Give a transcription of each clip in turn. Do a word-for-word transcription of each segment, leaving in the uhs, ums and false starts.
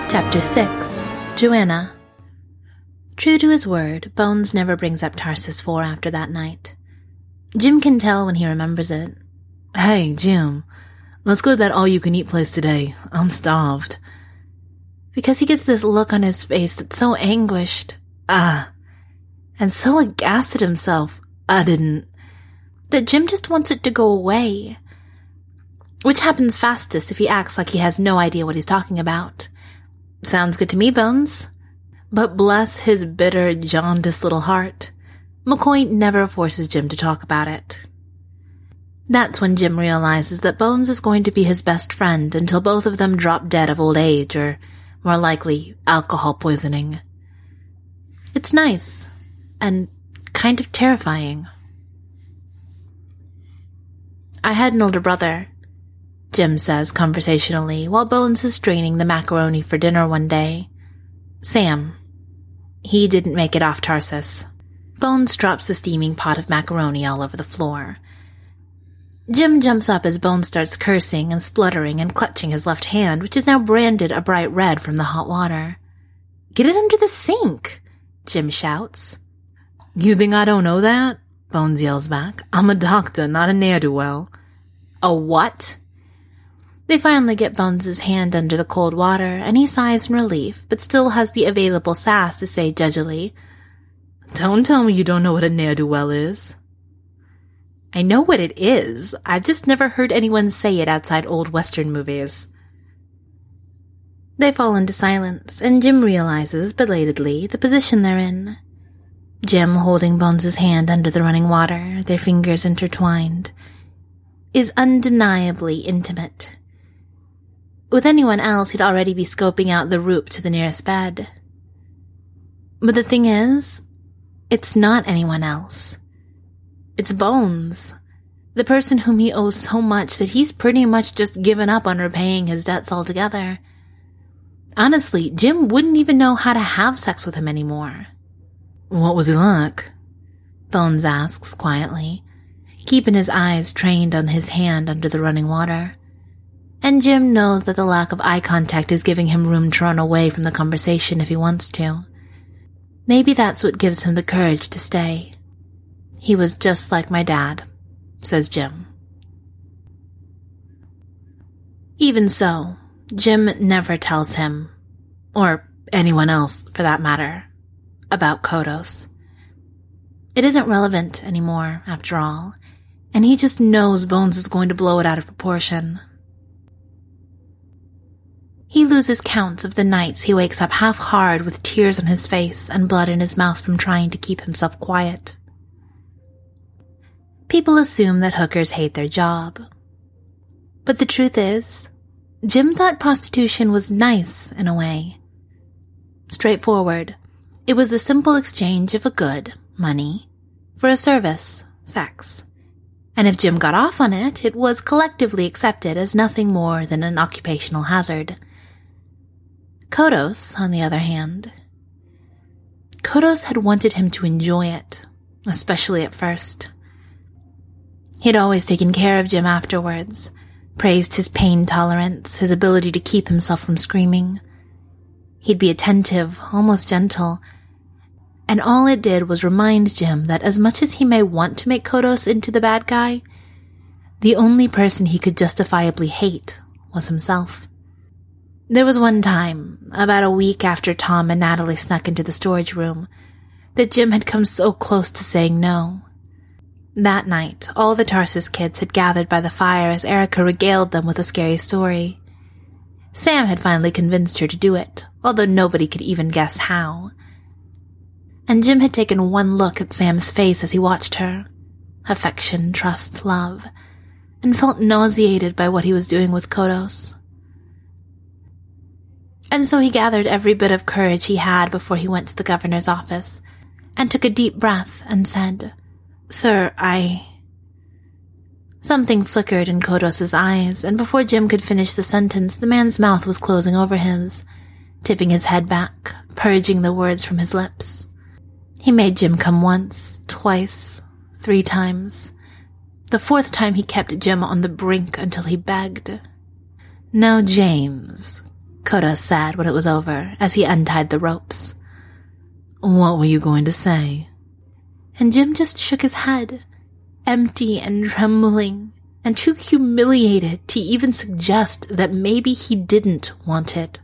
Chapter six. Joanna. True to his word, Bones never brings up Tarsus four after that night. Jim can tell when he remembers it. Hey, Jim, let's go to that all-you-can-eat place today. I'm starved. Because he gets this look on his face that's so anguished. Ah. And so aghast at himself. I didn't. That Jim just wants it to go away. Which happens fastest if he acts like he has no idea what he's talking about. Sounds good to me, Bones. But bless his bitter, jaundiced little heart, McCoy never forces Jim to talk about it. That's when Jim realizes that Bones is going to be his best friend until both of them drop dead of old age or, more likely, alcohol poisoning. It's nice, and kind of terrifying. I had an older brother, Jim says conversationally while Bones is straining the macaroni for dinner one day. Sam. He didn't make it off Tarsus. Bones drops the steaming pot of macaroni all over the floor. Jim jumps up as Bones starts cursing and spluttering and clutching his left hand, which is now branded a bright red from the hot water. Get it under the sink, Jim shouts. You think I don't know that? Bones yells back. I'm a doctor, not a ne'er-do-well. A what? They finally get Bones' hand under the cold water, and he sighs in relief, but still has the available sass to say judgily, Don't tell me you don't know what a ne'er-do-well is. I know what it is. I've just never heard anyone say it outside old Western movies. They fall into silence, and Jim realizes, belatedly, the position they're in. Jim holding Bones' hand under the running water, their fingers intertwined, is undeniably intimate. With anyone else, he'd already be scoping out the route to the nearest bed. But the thing is, it's not anyone else. It's Bones, the person whom he owes so much that he's pretty much just given up on repaying his debts altogether. Honestly, Jim wouldn't even know how to have sex with him anymore. What was he like? Bones asks quietly, keeping his eyes trained on his hand under the running water. And Jim knows that the lack of eye contact is giving him room to run away from the conversation if he wants to. Maybe that's what gives him the courage to stay. He was just like my dad, says Jim. Even so, Jim never tells him, or anyone else for that matter, about Kodos. It isn't relevant anymore, after all, and he just knows Bones is going to blow it out of proportion. He loses count of the nights he wakes up half-hard with tears on his face and blood in his mouth from trying to keep himself quiet. People assume that hookers hate their job. But the truth is, Jim thought prostitution was nice in a way. Straightforward, it was the simple exchange of a good, money, for a service, sex. And if Jim got off on it, it was collectively accepted as nothing more than an occupational hazard. Kodos, on the other hand, Kodos had wanted him to enjoy it, especially at first. He'd always taken care of Jim afterwards, praised his pain tolerance, his ability to keep himself from screaming. He'd be attentive, almost gentle, and all it did was remind Jim that as much as he may want to make Kodos into the bad guy, the only person he could justifiably hate was himself. There was one time, about a week after Tom and Natalie snuck into the storage room, that Jim had come so close to saying no. That night, all the Tarsus kids had gathered by the fire as Erica regaled them with a scary story. Sam had finally convinced her to do it, although nobody could even guess how. And Jim had taken one look at Sam's face as he watched her. Affection, trust, love, and felt nauseated by what he was doing with Kodos. And so he gathered every bit of courage he had before he went to the governor's office, and took a deep breath and said, Sir, I... Something flickered in Kodos' eyes, and before Jim could finish the sentence, the man's mouth was closing over his, tipping his head back, purging the words from his lips. He made Jim come once, twice, three times. The fourth time he kept Jim on the brink until he begged. Now, James, Kodos said when it was over as he untied the ropes. What were you going to say? And Jim just shook his head, empty and trembling, and too humiliated to even suggest that maybe he didn't want it.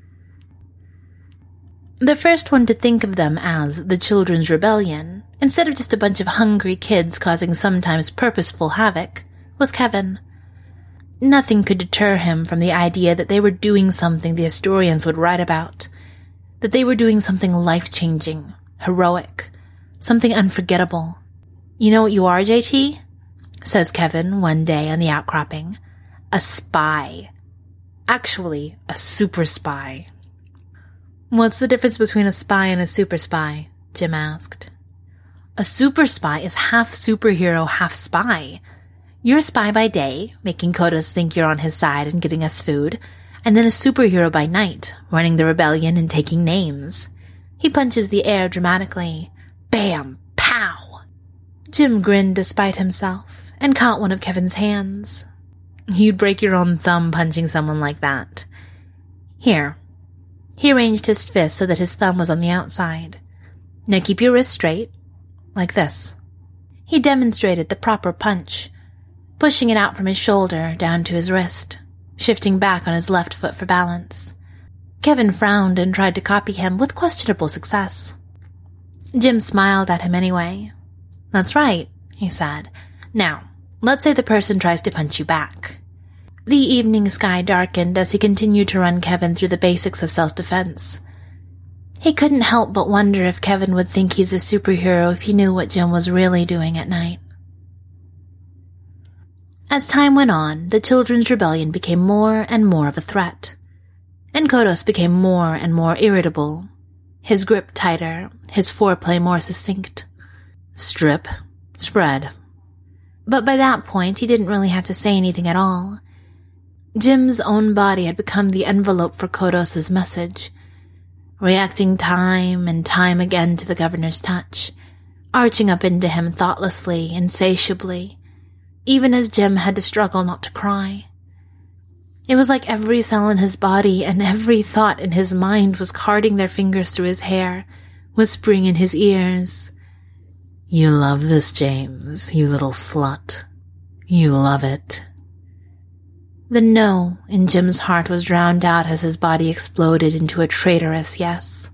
The first one to think of them as the Children's Rebellion, instead of just a bunch of hungry kids causing sometimes purposeful havoc, was Kevin. Nothing could deter him from the idea that they were doing something the historians would write about, that they were doing something life-changing, heroic, something unforgettable. You know what you are, J T? Says Kevin one day on the outcropping. A spy. Actually, a super spy. What's the difference between a spy and a super spy? Jim asked. A super spy is half superhero, half spy. You're a spy by day, making Kodos think you're on his side and getting us food, and then a superhero by night, running the rebellion and taking names. He punches the air dramatically. Bam! Pow! Jim grinned despite himself and caught one of Kevin's hands. You'd break your own thumb punching someone like that. Here. He arranged his fist so that his thumb was on the outside. Now keep your wrist straight, like this. He demonstrated the proper punch, pushing it out from his shoulder down to his wrist, shifting back on his left foot for balance. Kevin frowned and tried to copy him with questionable success. Jim smiled at him anyway. That's right, he said. Now, let's say the person tries to punch you back. The evening sky darkened as he continued to run Kevin through the basics of self-defense. He couldn't help but wonder if Kevin would think he's a superhero if he knew what Jim was really doing at night. As time went on, the Children's Rebellion became more and more of a threat, and Kodos became more and more irritable, his grip tighter, his foreplay more succinct. Strip. Spread. But by that point, he didn't really have to say anything at all. Jim's own body had become the envelope for Kodos's message, reacting time and time again to the governor's touch, arching up into him thoughtlessly, insatiably, even as Jim had to struggle not to cry. It was like every cell in his body and every thought in his mind was carding their fingers through his hair, whispering in his ears, "You love this, James, you little slut. You love it." The no in Jim's heart was drowned out as his body exploded into a traitorous yes.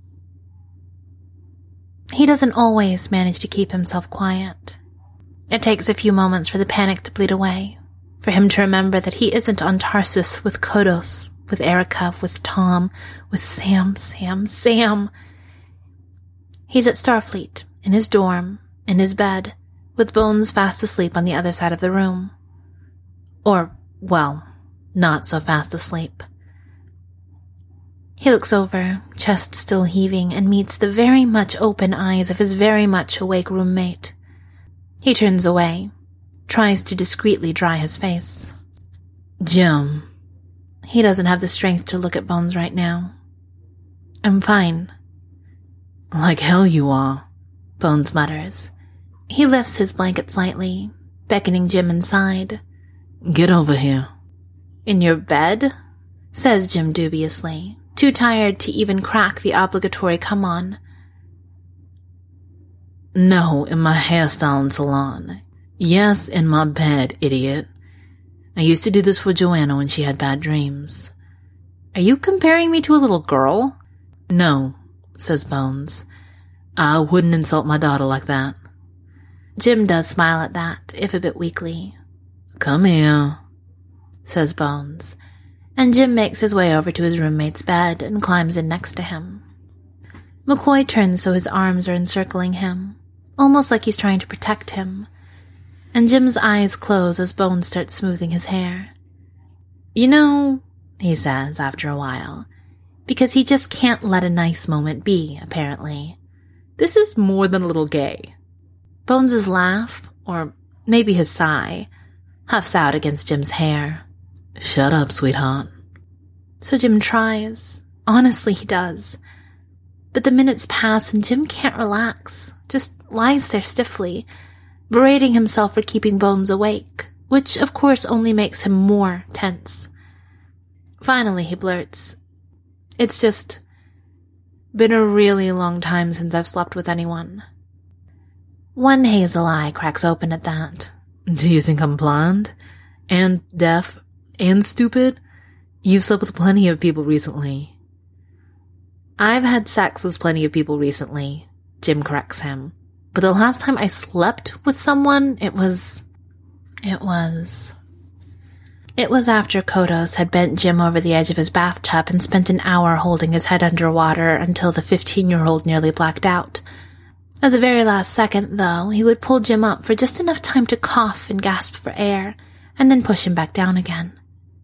He doesn't always manage to keep himself quiet. It takes a few moments for the panic to bleed away, for him to remember that he isn't on Tarsus with Kodos, with Erica, with Tom, with Sam, Sam, Sam. He's at Starfleet, in his dorm, in his bed, with Bones fast asleep on the other side of the room. Or, well, not so fast asleep. He looks over, chest still heaving, and meets the very much open eyes of his very much awake roommate. He turns away, tries to discreetly dry his face. Jim. He doesn't have the strength to look at Bones right now. I'm fine. Like hell you are, Bones mutters. He lifts his blanket slightly, beckoning Jim inside. Get over here. In your bed? Says Jim dubiously, too tired to even crack the obligatory come on. No, in my hairstyling salon. Yes, in my bed, idiot. I used to do this for Joanna when she had bad dreams. Are you comparing me to a little girl? No, says Bones. I wouldn't insult my daughter like that. Jim does smile at that, if a bit weakly. Come here, says Bones, and Jim makes his way over to his roommate's bed and climbs in next to him. McCoy turns so his arms are encircling him, almost like he's trying to protect him, and Jim's eyes close as Bones starts smoothing his hair. You know, he says after a while, because he just can't let a nice moment be, apparently. This is more than a little gay. Bones's laugh, or maybe his sigh, huffs out against Jim's hair. Shut up, sweetheart. So Jim tries. Honestly, he does. But the minutes pass and Jim can't relax, just lies there stiffly, berating himself for keeping Bones awake, which of course only makes him more tense. Finally, he blurts, "It's just been a really long time since I've slept with anyone." One hazel eye cracks open at that. Do you think I'm blonde? And deaf? And stupid? You've slept with plenty of people recently. I've had sex with plenty of people recently, Jim corrects him. But the last time I slept with someone, it was... It was... It was after Kodos had bent Jim over the edge of his bathtub and spent an hour holding his head underwater until the fifteen-year-old nearly blacked out. At the very last second, though, he would pull Jim up for just enough time to cough and gasp for air, and then push him back down again.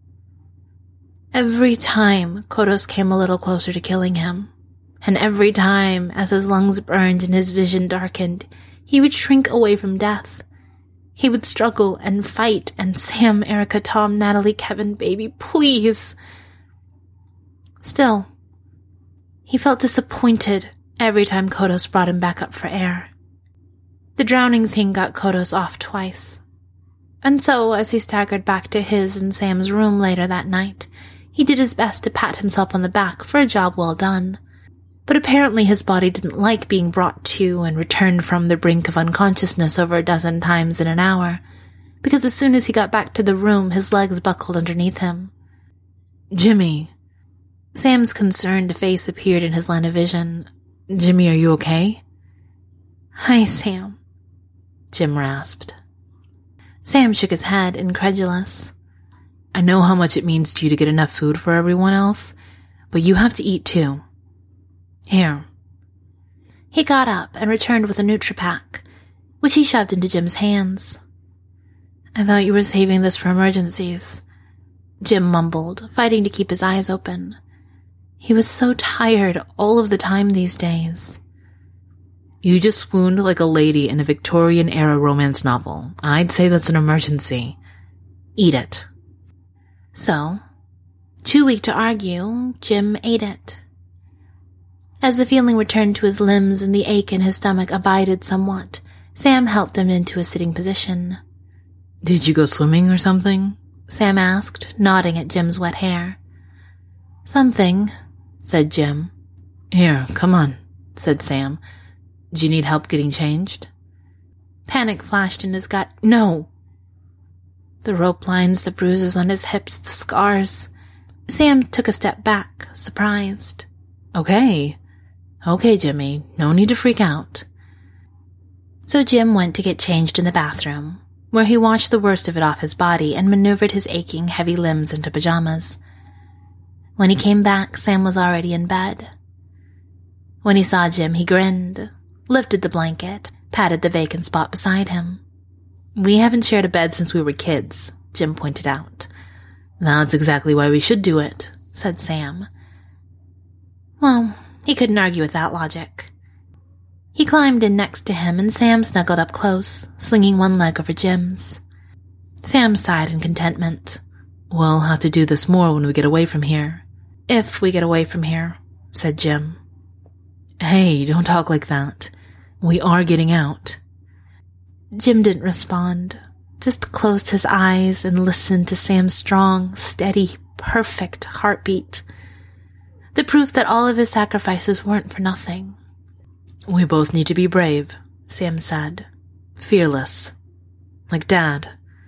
Every time, Kodos came a little closer to killing him, and every time, as his lungs burned and his vision darkened, he would shrink away from death. He would struggle and fight, and Sam, Erica, Tom, Natalie, Kevin, baby, please. Still, he felt disappointed every time Kodos brought him back up for air. The drowning thing got Kodos off twice. And so, as he staggered back to his and Sam's room later that night, he did his best to pat himself on the back for a job well done. But apparently his body didn't like being brought to and returned from the brink of unconsciousness over a dozen times in an hour, because as soon as he got back to the room, his legs buckled underneath him. Jimmy. Sam's concerned face appeared in his line of vision. Jimmy, are you okay? Hi, Sam, Jim rasped. Sam shook his head, incredulous. I know how much it means to you to get enough food for everyone else, but you have to eat too. Here. He got up and returned with a Nutripack, which he shoved into Jim's hands. I thought you were saving this for emergencies, Jim mumbled, fighting to keep his eyes open. He was so tired all of the time these days. You just swooned like a lady in a Victorian-era romance novel. I'd say that's an emergency. Eat it. So, too weak to argue, Jim ate it. As the feeling returned to his limbs and the ache in his stomach abided somewhat, Sam helped him into a sitting position. Did you go swimming or something? Sam asked, nodding at Jim's wet hair. Something, said Jim. Here, come on, said Sam. Do you need help getting changed? Panic flashed in his gut. No. The rope lines, the bruises on his hips, the scars. Sam took a step back, surprised. Okay. Okay, Jimmy. No need to freak out. So Jim went to get changed in the bathroom, where he washed the worst of it off his body and maneuvered his aching, heavy limbs into pajamas. When he came back, Sam was already in bed. When he saw Jim, he grinned, lifted the blanket, patted the vacant spot beside him. We haven't shared a bed since we were kids, Jim pointed out. That's exactly why we should do it, said Sam. Well, he couldn't argue with that logic. He climbed in next to him, and Sam snuggled up close, slinging one leg over Jim's. Sam sighed in contentment. We'll have to do this more when we get away from here. If we get away from here, said Jim. Hey, don't talk like that. We are getting out. Jim didn't respond, just closed his eyes and listened to Sam's strong, steady, perfect heartbeat. The proof that all of his sacrifices weren't for nothing. We both need to be brave, Sam said. Fearless. Like Dad.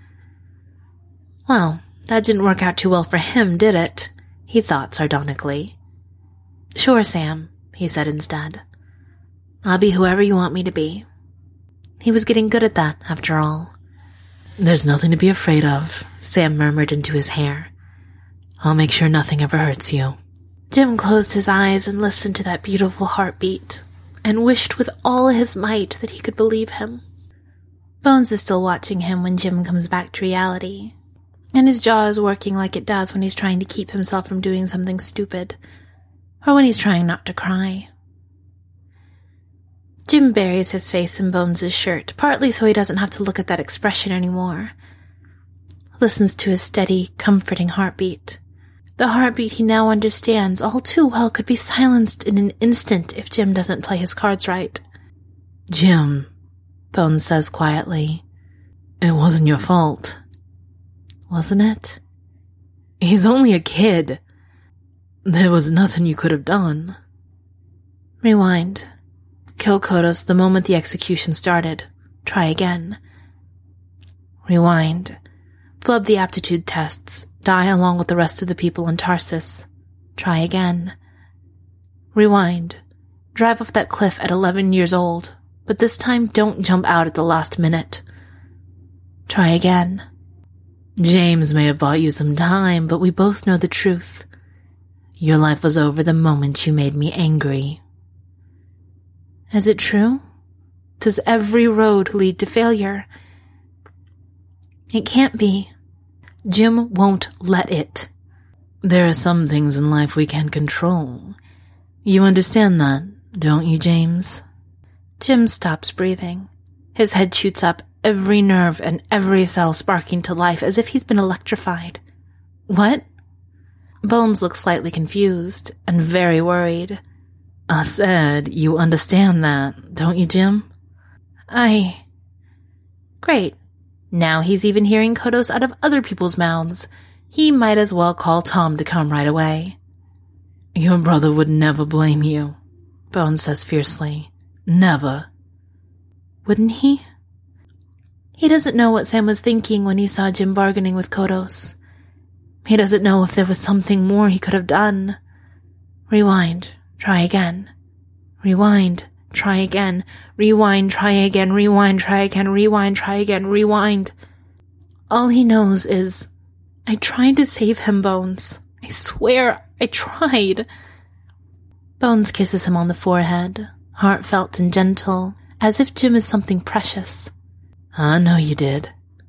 Well, that didn't work out too well for him, did it? He thought sardonically. Sure, Sam, he said instead. I'll be whoever you want me to be. He was getting good at that, after all. There's nothing to be afraid of, Sam murmured into his hair. I'll make sure nothing ever hurts you. Jim closed his eyes and listened to that beautiful heartbeat, and wished with all his might that he could believe him. Bones is still watching him when Jim comes back to reality, and his jaw is working like it does when he's trying to keep himself from doing something stupid, or when he's trying not to cry. Jim buries his face in Bones' shirt, partly so he doesn't have to look at that expression anymore. Listens to his steady, comforting heartbeat. The heartbeat he now understands all too well could be silenced in an instant if Jim doesn't play his cards right. Jim, Bones says quietly, it wasn't your fault. Wasn't it? He's only a kid, There was nothing you could have done. Rewind. Kill Kodos the moment the execution started. Try again. Rewind. Flub the aptitude tests. Die along with the rest of the people in Tarsus. Try again. Rewind. Drive off that cliff at eleven years old, but this time don't jump out at the last minute. Try again. James may have bought you some time, but we both know the truth. Your life was over the moment you made me angry. Is it true? Does every road lead to failure? It can't be. Jim won't let it. There are some things in life we can't control. You understand that, don't you, James? Jim stops breathing. His head shoots up, every nerve and every cell sparking to life as if he's been electrified. What? Bones looks slightly confused and very worried. I said, you understand that, don't you, Jim? I... Great. Now he's even hearing Kodos out of other people's mouths. He might as well call Tom to come right away. Your brother would never blame you, Bones says fiercely. Never. Wouldn't he? He doesn't know what Sam was thinking when he saw Jim bargaining with Kodos. He doesn't know if there was something more he could have done. Rewind. Try again. Rewind. Try again. Rewind. Try again. Rewind. Try again. Rewind. Try again. Rewind. All he knows is, I tried to save him, Bones. I swear, I tried. Bones kisses him on the forehead, heartfelt and gentle, as if Jim is something precious. I know you did.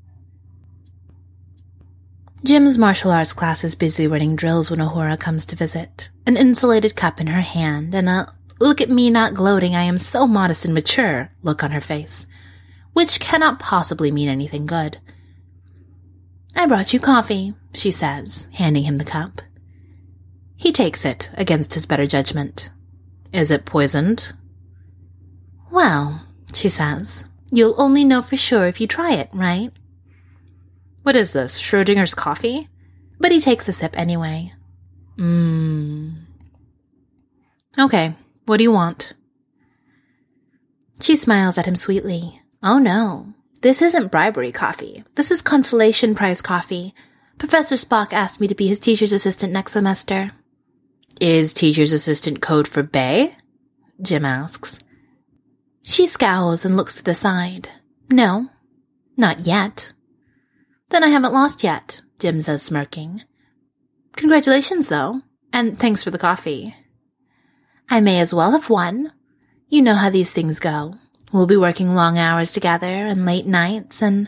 Jim's martial arts class is busy running drills when Uhura comes to visit, an insulated cup in her hand and a look at me not gloating, I am so modest and mature look on her face, which cannot possibly mean anything good. I brought you coffee, she says, handing him the cup. He takes it, against his better judgment. Is it poisoned? Well, she says, you'll only know for sure if you try it, right? What is this, Schrodinger's coffee? But he takes a sip anyway. Mmm. Okay, what do you want? She smiles at him sweetly. Oh no, this isn't bribery coffee. This is consolation prize coffee. Professor Spock asked me to be his teacher's assistant next semester. Is teacher's assistant code for bae? Jim asks. She scowls and looks to the side. No, not yet. Then I haven't lost yet, Jim says, smirking. Congratulations, though, and thanks for the coffee. I may as well have won. You know how these things go. We'll be working long hours together and late nights and...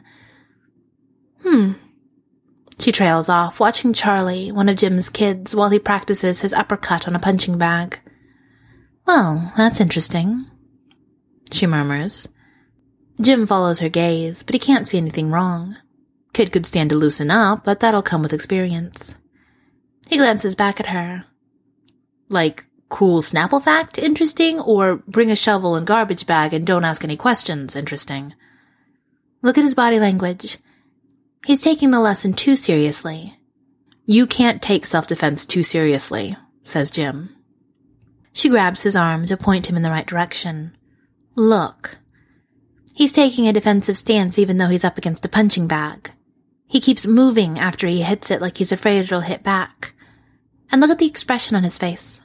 Hmm. She trails off, watching Charlie, one of Jim's kids, while he practices his uppercut on a punching bag. Well, that's interesting, she murmurs. Jim follows her gaze, but he can't see anything wrong. Kid could stand to loosen up, but that'll come with experience. He glances back at her. Like, cool Snapple fact interesting, or bring a shovel and garbage bag and don't ask any questions interesting? Look at his body language. He's taking the lesson too seriously. You can't take self-defense too seriously, says Jim. She grabs his arm to point him in the right direction. Look. He's taking a defensive stance even though he's up against a punching bag. He keeps moving after he hits it like he's afraid it'll hit back. And look at the expression on his face.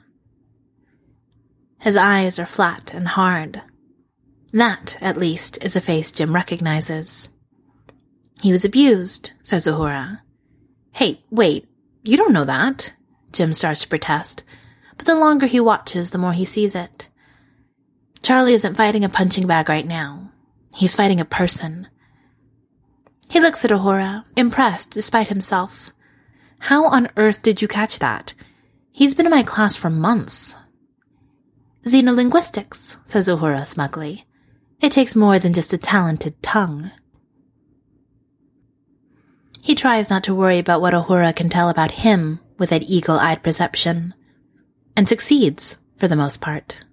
His eyes are flat and hard. That, at least, is a face Jim recognizes. He was abused, says Uhura. Hey, wait, you don't know that, Jim starts to protest, but the longer he watches, the more he sees it. Charlie isn't fighting a punching bag right now. He's fighting a person. He looks at Uhura, impressed despite himself. How on earth did you catch that? He's been in my class for months. Xenolinguistics, says Uhura smugly. It takes more than just a talented tongue. He tries not to worry about what Uhura can tell about him with that eagle-eyed perception, and succeeds, for the most part.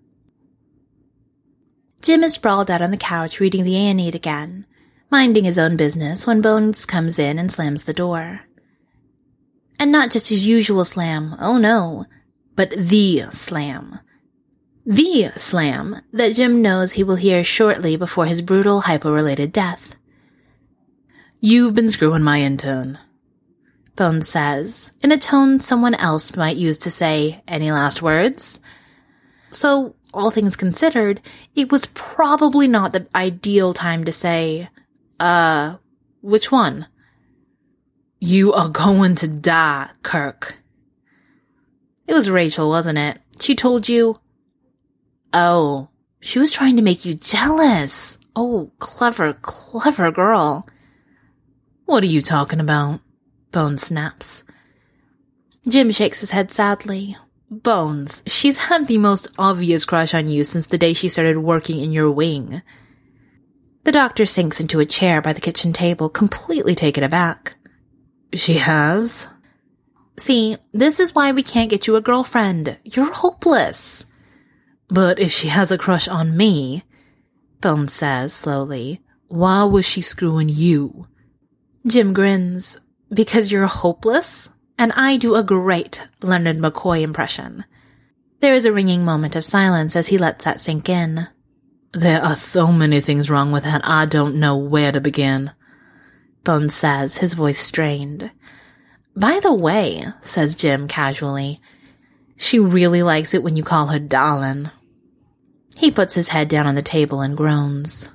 Jim is sprawled out on the couch reading the Aeneid again, minding his own business when Bones comes in and slams the door. And not just his usual slam, oh no. but the slam. The slam that Jim knows he will hear shortly before his brutal hypo-related death. You've been screwing my intern, Bones says, in a tone someone else might use to say, any last words? So, all things considered, it was probably not the ideal time to say, uh, which one? You are going to die, Kirk. It was Rachel, wasn't it? She told you? Oh, she was trying to make you jealous. Oh, clever, clever girl. What are you talking about? Bones snaps. Jim shakes his head sadly. Bones, she's had the most obvious crush on you since the day she started working in your wing. The doctor sinks into a chair by the kitchen table, completely taken aback. She has? See, this is why we can't get you a girlfriend. You're hopeless. But if she has a crush on me, Bones says slowly, why was she screwing you? Jim grins. Because you're hopeless? And I do a great Leonard McCoy impression. There is a ringing moment of silence as he lets that sink in. There are so many things wrong with that I don't know where to begin, Bones says, his voice strained. By the way, says Jim casually, she really likes it when you call her darling. He puts his head down on the table and groans.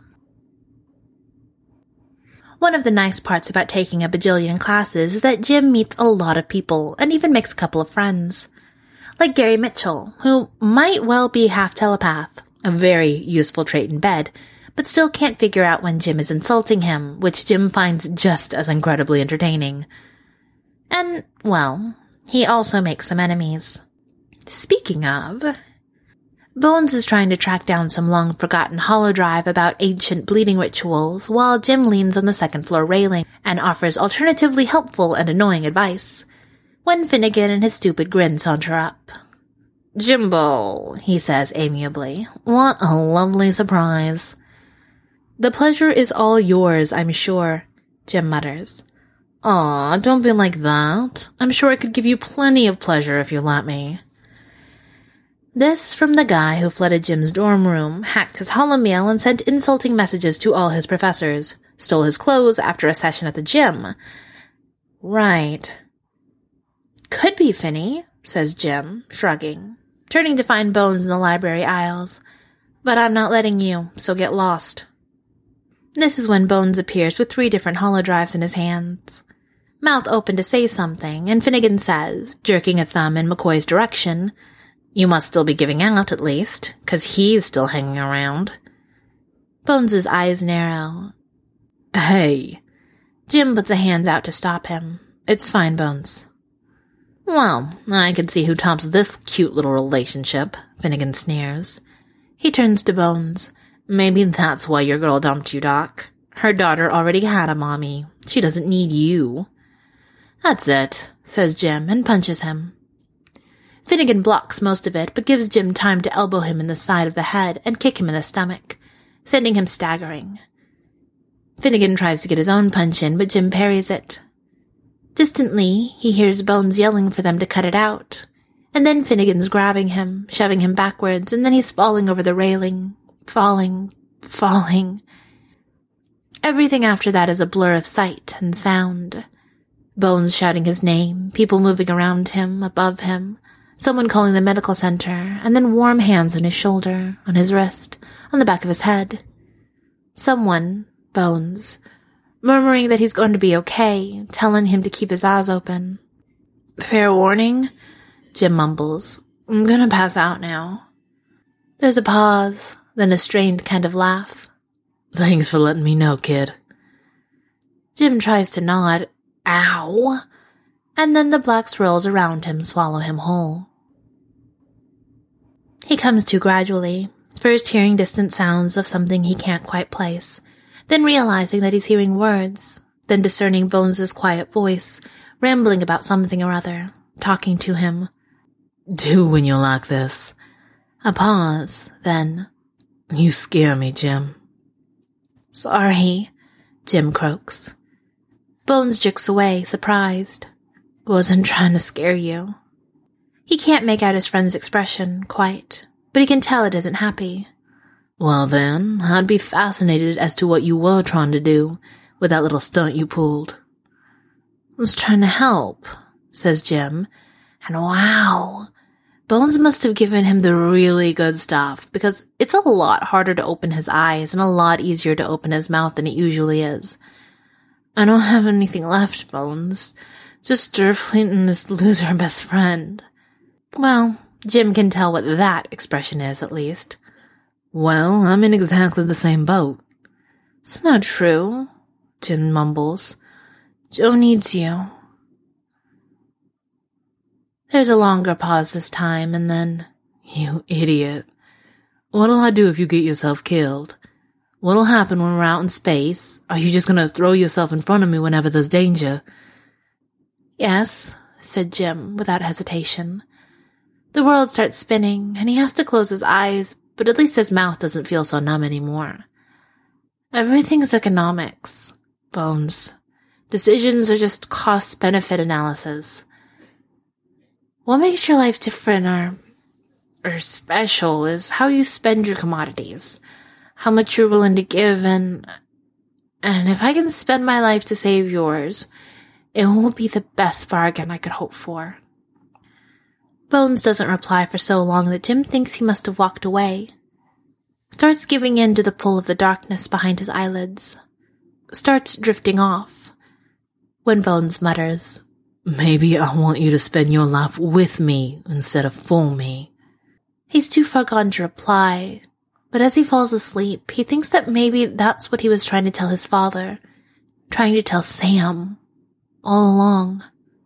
One of the nice parts about taking a bajillion classes is that Jim meets a lot of people and even makes a couple of friends. Like Gary Mitchell, who might well be half telepath, a very useful trait in bed, but still can't figure out when Jim is insulting him, which Jim finds just as incredibly entertaining. And, well, he also makes some enemies. Speaking of, Bones is trying to track down some long-forgotten holodrive about ancient bleeding rituals, while Jim leans on the second-floor railing and offers alternatively helpful and annoying advice, when Finnegan and his stupid grin saunter up. "Jimbo," he says amiably, "what a lovely surprise." "The pleasure is all yours, I'm sure," Jim mutters. "Aw, don't be like that. I'm sure I could give you plenty of pleasure if you let me." This from the guy who flooded Jim's dorm room, hacked his holomail, and sent insulting messages to all his professors, stole his clothes after a session at the gym. Right. "Could be, Finny," says Jim, shrugging, turning to find Bones in the library aisles. "But I'm not letting you, so get lost." This is when Bones appears with three different holodrives in his hands. Mouth open to say something, and Finnegan says, jerking a thumb in McCoy's direction, "You must still be giving out, at least, 'cause he's still hanging around." Bones's eyes narrow. "Hey." Jim puts a hand out to stop him. "It's fine, Bones." "Well, I can see who tops this cute little relationship," Finnegan sneers. He turns to Bones. "Maybe that's why your girl dumped you, Doc. Her daughter already had a mommy. She doesn't need you." "That's it," says Jim, and punches him. Finnegan blocks most of it, but gives Jim time to elbow him in the side of the head and kick him in the stomach, sending him staggering. Finnegan tries to get his own punch in, but Jim parries it. Distantly, he hears Bones yelling for them to cut it out, and then Finnegan's grabbing him, shoving him backwards, and then he's falling over the railing, falling, falling. Everything after that is a blur of sight and sound. Bones shouting his name, people moving around him, above him, someone calling the medical center, and then warm hands on his shoulder, on his wrist, on the back of his head. Someone, Bones, murmuring that he's going to be okay, telling him to keep his eyes open. "Fair warning," Jim mumbles. "I'm gonna pass out now." There's a pause, then a strained kind of laugh. "Thanks for letting me know, kid." Jim tries to nod. "Ow!" And then the black swirls around him swallow him whole. He comes to gradually, first hearing distant sounds of something he can't quite place, then realizing that he's hearing words, then discerning Bones's quiet voice, rambling about something or other, talking to him. "Do when you're like this." A pause, then, "You scare me, Jim." "Sorry," Jim croaks. Bones jerks away, surprised. "Wasn't trying to scare you." He can't make out his friend's expression, quite, but he can tell it isn't happy. Well then, I'd be fascinated as to what you were trying to do with that little stunt you pulled. I was trying to help, says Jim, and wow, Bones must have given him the really good stuff, because it's a lot harder to open his eyes and a lot easier to open his mouth than it usually is. I don't have anything left, Bones. Just Durfleet and this loser best friend. Well, Jim can tell what that expression is, at least. Well, I'm in exactly the same boat. It's not true, Jim mumbles. Joe needs you. There's a longer pause this time, and then... You idiot. What'll I do if you get yourself killed? What'll happen when we're out in space? Are you just gonna throw yourself in front of me whenever there's danger? Yes, said Jim, without hesitation. The world starts spinning, and he has to close his eyes, but at least his mouth doesn't feel so numb anymore. Everything's economics, Bones. Decisions are just cost-benefit analysis. What makes your life different or, or special is how you spend your commodities, how much you're willing to give, and, and if I can spend my life to save yours, it will be the best bargain I could hope for. Bones doesn't reply for so long that Jim thinks he must have walked away. Starts giving in to the pull of the darkness behind his eyelids. Starts drifting off. When Bones mutters, Maybe I want you to spend your life with me instead of for me. He's too far gone to reply, but as he falls asleep, he thinks that maybe that's what he was trying to tell his father, trying to tell Sam, all along.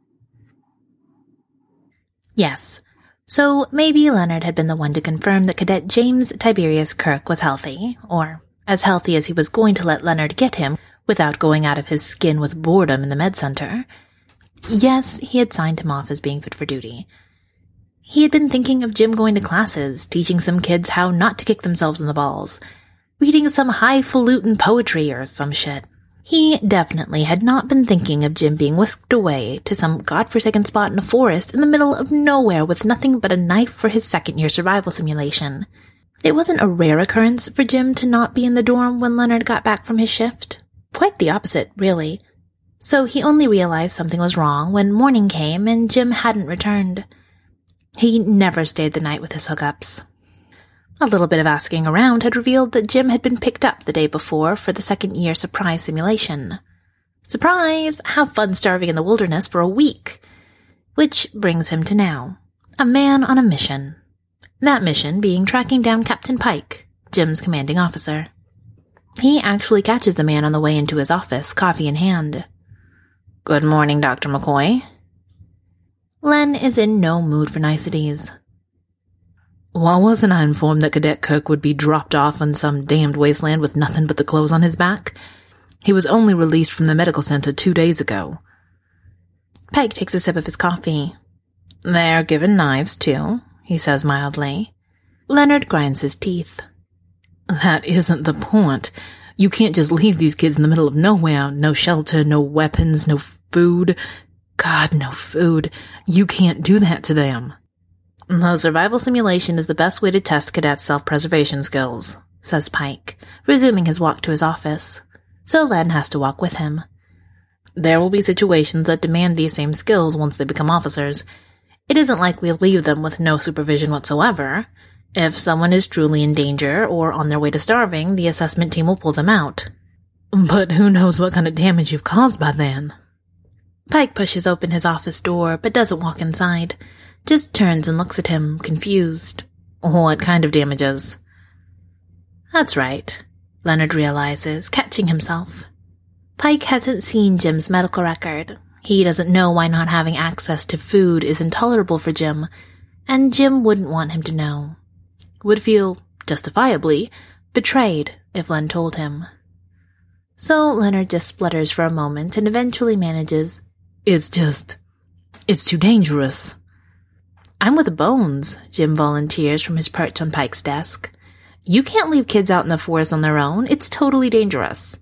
Yes, so maybe Leonard had been the one to confirm that Cadet James Tiberius Kirk was healthy, or as healthy as he was going to let Leonard get him without going out of his skin with boredom in the med center. Yes, he had signed him off as being fit for duty. He had been thinking of Jim going to classes, teaching some kids how not to kick themselves in the balls, reading some highfalutin poetry or some shit. He definitely had not been thinking of Jim being whisked away to some godforsaken spot in a forest in the middle of nowhere with nothing but a knife for his second-year survival simulation. It wasn't a rare occurrence for Jim to not be in the dorm when Leonard got back from his shift. Quite the opposite, really. So he only realized something was wrong when morning came and Jim hadn't returned. He never stayed the night with his hookups. A little bit of asking around had revealed that Jim had been picked up the day before for the second-year surprise simulation. Surprise! Have fun starving in the wilderness for a week! Which brings him to now. A man on a mission. That mission being tracking down Captain Pike, Jim's commanding officer. He actually catches the man on the way into his office, coffee in hand. Good morning, Doctor McCoy. Len is in no mood for niceties. Why wasn't I informed that Cadet Kirk would be dropped off on some damned wasteland with nothing but the clothes on his back? He was only released from the medical center two days ago. Pike takes a sip of his coffee. They're given knives, too, he says mildly. Leonard grinds his teeth. That isn't the point. You can't just leave these kids in the middle of nowhere. No shelter, no weapons, no food. God, no food. You can't do that to them. The survival simulation is the best way to test cadets' self-preservation skills, says Pike, resuming his walk to his office. So Len has to walk with him. There will be situations that demand these same skills once they become officers. It isn't like we'll leave them with no supervision whatsoever. If someone is truly in danger or on their way to starving, the assessment team will pull them out. But who knows what kind of damage you've caused by then? Pike pushes open his office door, but doesn't walk inside. Just turns and looks at him, confused. What kind of damages? That's right, Leonard realizes, catching himself. Pike hasn't seen Jim's medical record. He doesn't know why not having access to food is intolerable for Jim, and Jim wouldn't want him to know. Would feel, justifiably, betrayed if Len told him. So Leonard just splutters for a moment and eventually manages, It's just... it's too dangerous. I'm with Bones, Jim volunteers from his perch on Pike's desk. You can't leave kids out in the forest on their own. It's totally dangerous.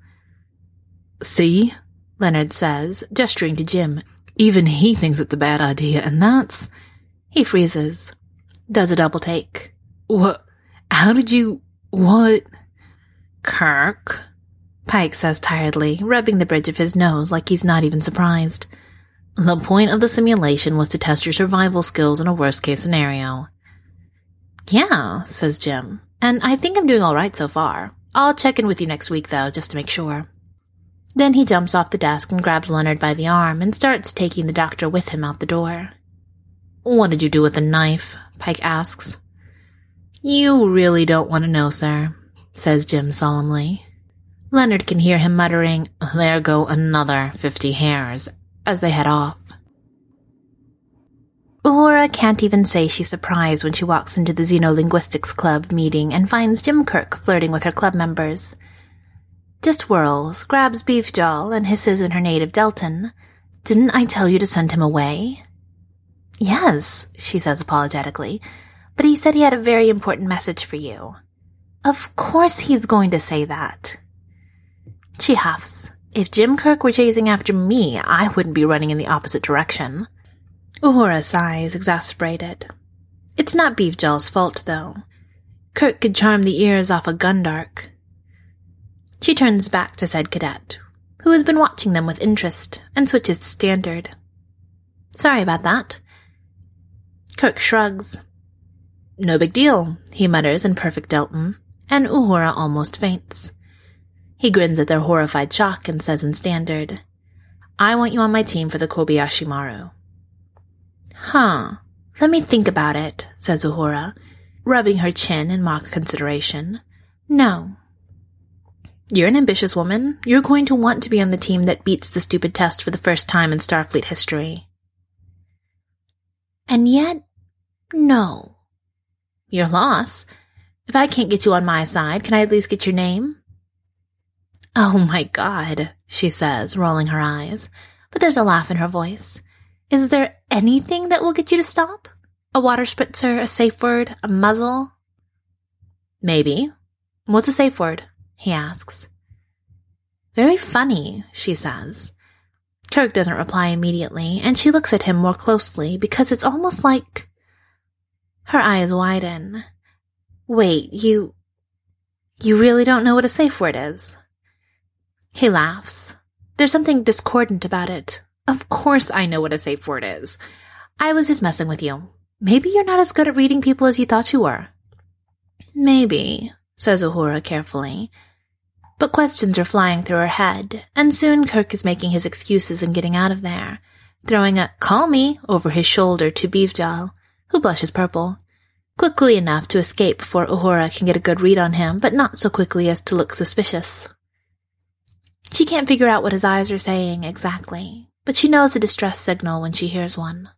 See? Leonard says, gesturing to Jim. Even he thinks it's a bad idea, and that's... He freezes. Does a double take. What? How did you... What? Kirk, Pike says tiredly, rubbing the bridge of his nose like he's not even surprised. The point of the simulation was to test your survival skills in a worst-case scenario. Yeah, says Jim, and I think I'm doing all right so far. I'll check in with you next week, though, just to make sure. Then he jumps off the desk and grabs Leonard by the arm and starts taking the doctor with him out the door. What did you do with the knife? Pike asks. You really don't want to know, sir, says Jim solemnly. Leonard can hear him muttering, there go another fifty hairs, as they head off. Uhura can't even say she's surprised when she walks into the Xenolinguistics Club meeting and finds Jim Kirk flirting with her club members. Just whirls, grabs Beefjaw, and hisses in her native Delton, "Didn't I tell you to send him away?" "Yes," she says apologetically, "but he said he had a very important message for you." "Of course he's going to say that." She huffs. "If Jim Kirk were chasing after me, I wouldn't be running in the opposite direction." Uhura sighs, exasperated. It's not Beefjaw's fault, though. Kirk could charm the ears off a Gundark. She turns back to said cadet, who has been watching them with interest, and switches to standard. "Sorry about that." Kirk shrugs. "No big deal," he mutters in perfect Delton, and Uhura almost faints. He grins at their horrified shock and says in standard, "I want you on my team for the Kobayashi Maru." "Huh. Let me think about it," says Uhura, rubbing her chin in mock consideration. "No." "You're an ambitious woman. You're going to want to be on the team that beats the stupid test for the first time in Starfleet history." "And yet, no." "Your loss. If I can't get you on my side, can I at least get your name?" "Oh my God," she says, rolling her eyes, but there's a laugh in her voice. "Is there anything that will get you to stop? A water spritzer, a safe word, a muzzle?" "Maybe. What's a safe word?" he asks. "Very funny," she says. Kirk doesn't reply immediately, and she looks at him more closely because it's almost like... Her eyes widen. "Wait, you... you really don't know what a safe word is?" He laughs. There's something discordant about it. "Of course I know what a safe word is. I was just messing with you. Maybe you're not as good at reading people as you thought you were." "Maybe," says Uhura carefully. But questions are flying through her head, and soon Kirk is making his excuses and getting out of there, throwing a "call me" over his shoulder to Beefjaw, who blushes purple, quickly enough to escape before Uhura can get a good read on him, but not so quickly as to look suspicious. She can't figure out what his eyes are saying exactly, but she knows a distress signal when she hears one.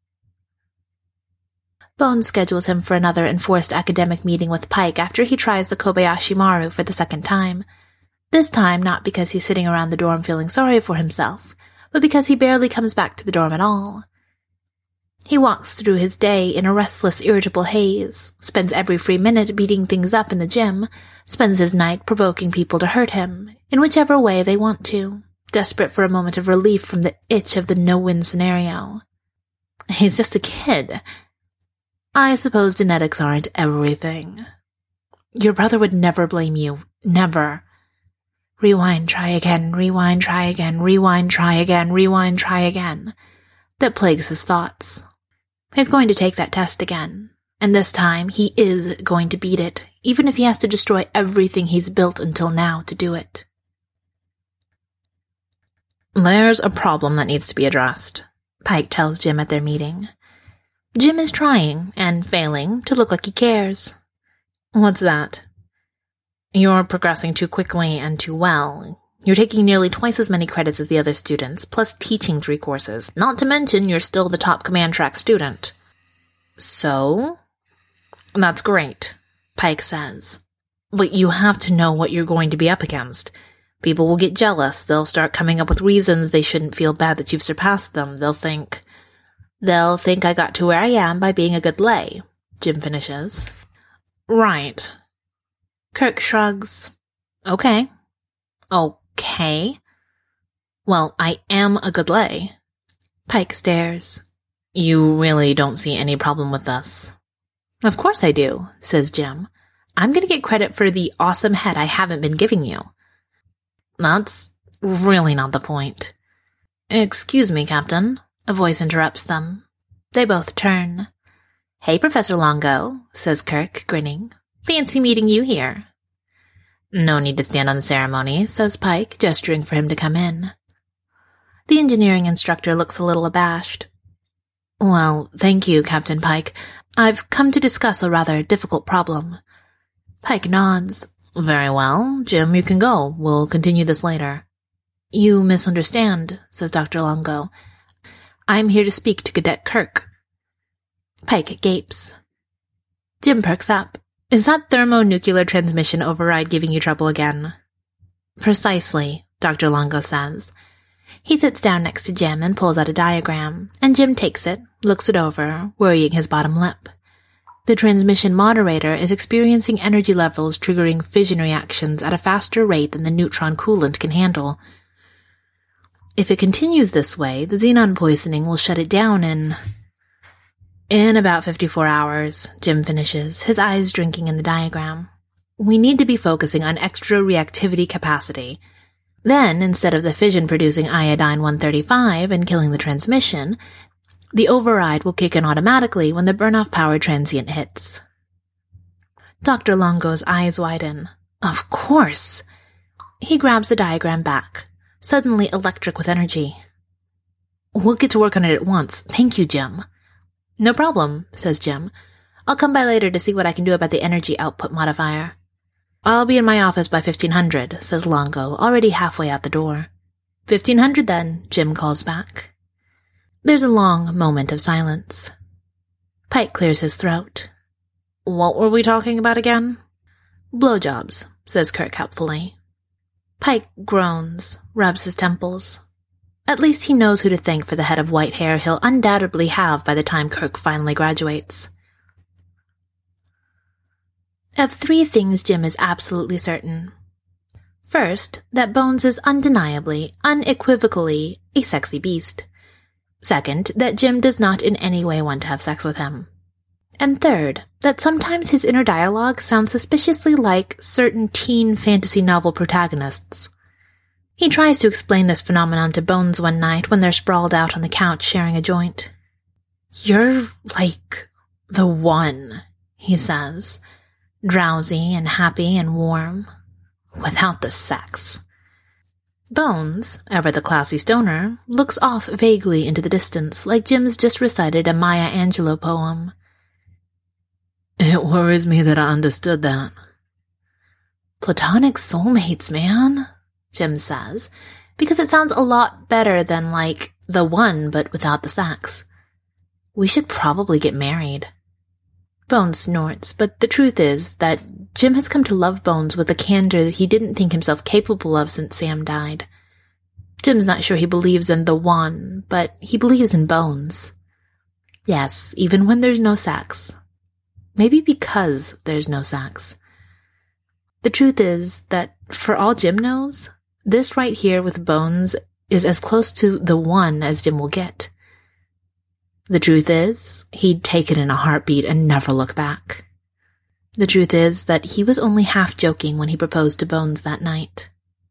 Bones schedules him for another enforced academic meeting with Pike after he tries the Kobayashi Maru for the second time. This time not because he's sitting around the dorm feeling sorry for himself, but because he barely comes back to the dorm at all. He walks through his day in a restless, irritable haze, spends every free minute beating things up in the gym, spends his night provoking people to hurt him, in whichever way they want to, desperate for a moment of relief from the itch of the no-win scenario. He's just a kid. I suppose genetics aren't everything. Your brother would never blame you. Never. Rewind, try again, rewind, try again, rewind, try again, rewind, try again. That plagues his thoughts. He's going to take that test again, and this time he is going to beat it, even if he has to destroy everything he's built until now to do it. "There's a problem that needs to be addressed," Pike tells Jim at their meeting. Jim is trying, and failing, to look like he cares. "What's that?" "You're progressing too quickly and too well. You're taking nearly twice as many credits as the other students, plus teaching three courses. Not to mention you're still the top command track student." "So?" "That's great," Pike says. "But you have to know what you're going to be up against. People will get jealous. They'll start coming up with reasons they shouldn't feel bad that you've surpassed them. They'll think... They'll think I got to where I am by being a good lay," Jim finishes. "Right." Kirk shrugs. "Okay." "Okay." "Well, I am a good lay." Pike stares. You really don't see any problem with this? Of course I do, says Jim. I'm going to get credit for the awesome head I haven't been giving you. That's really not the point. Excuse me, Captain, a voice interrupts them. They both turn. Hey, Professor Longo, says Kirk, grinning. Fancy meeting you here. No need to stand on the ceremony, says Pike, gesturing for him to come in. The engineering instructor looks a little abashed. Well, thank you, Captain Pike. I've come to discuss a rather difficult problem. Pike nods. Very well. Jim, you can go. We'll continue this later. You misunderstand, says Doctor Longo. I'm here to speak to Cadet Kirk. Pike gapes. Jim perks up. Is that thermonuclear transmission override giving you trouble again? Precisely, Doctor Longo says. He sits down next to Jim and pulls out a diagram, and Jim takes it, looks it over, worrying his bottom lip. The transmission moderator is experiencing energy levels triggering fission reactions at a faster rate than the neutron coolant can handle. If it continues this way, the xenon poisoning will shut it down in... In about fifty-four hours, Jim finishes, his eyes drinking in the diagram. We need to be focusing on extra reactivity capacity. Then, instead of the fission producing iodine one thirty-five and killing the transmission, the override will kick in automatically when the burn-off power transient hits. Doctor Longo's eyes widen. Of course! He grabs the diagram back, suddenly electric with energy. We'll get to work on it at once. Thank you, Jim. No problem, says Jim. I'll come by later to see what I can do about the energy output modifier. I'll be in my office by fifteen hundred, says Longo, already halfway out the door. Fifteen hundred then, Jim calls back. There's a long moment of silence. Pike clears his throat. What were we talking about again? Blowjobs, says Kirk helpfully. Pike groans, rubs his temples. At least he knows who to thank for the head of white hair he'll undoubtedly have by the time Kirk finally graduates. Of three things Jim is absolutely certain. First, that Bones is undeniably, unequivocally, a sexy beast. Second, that Jim does not in any way want to have sex with him. And third, that sometimes his inner dialogue sounds suspiciously like certain teen fantasy novel protagonists. He tries to explain this phenomenon to Bones one night when they're sprawled out on the couch sharing a joint. You're like the one, he says, drowsy and happy and warm, without the sex. Bones, ever the classy stoner, looks off vaguely into the distance like Jim's just recited a Maya Angelou poem. It worries me that I understood that. Platonic soulmates, man, Jim says, because it sounds a lot better than, like, the one but without the sex. We should probably get married. Bones snorts, but the truth is that Jim has come to love Bones with a candor that he didn't think himself capable of since Sam died. Jim's not sure he believes in the one, but he believes in Bones. Yes, even when there's no sex. Maybe because there's no sex. The truth is that, for all Jim knows, this right here with Bones is as close to the one as Jim will get. The truth is, he'd take it in a heartbeat and never look back. The truth is that he was only half joking when he proposed to Bones that night.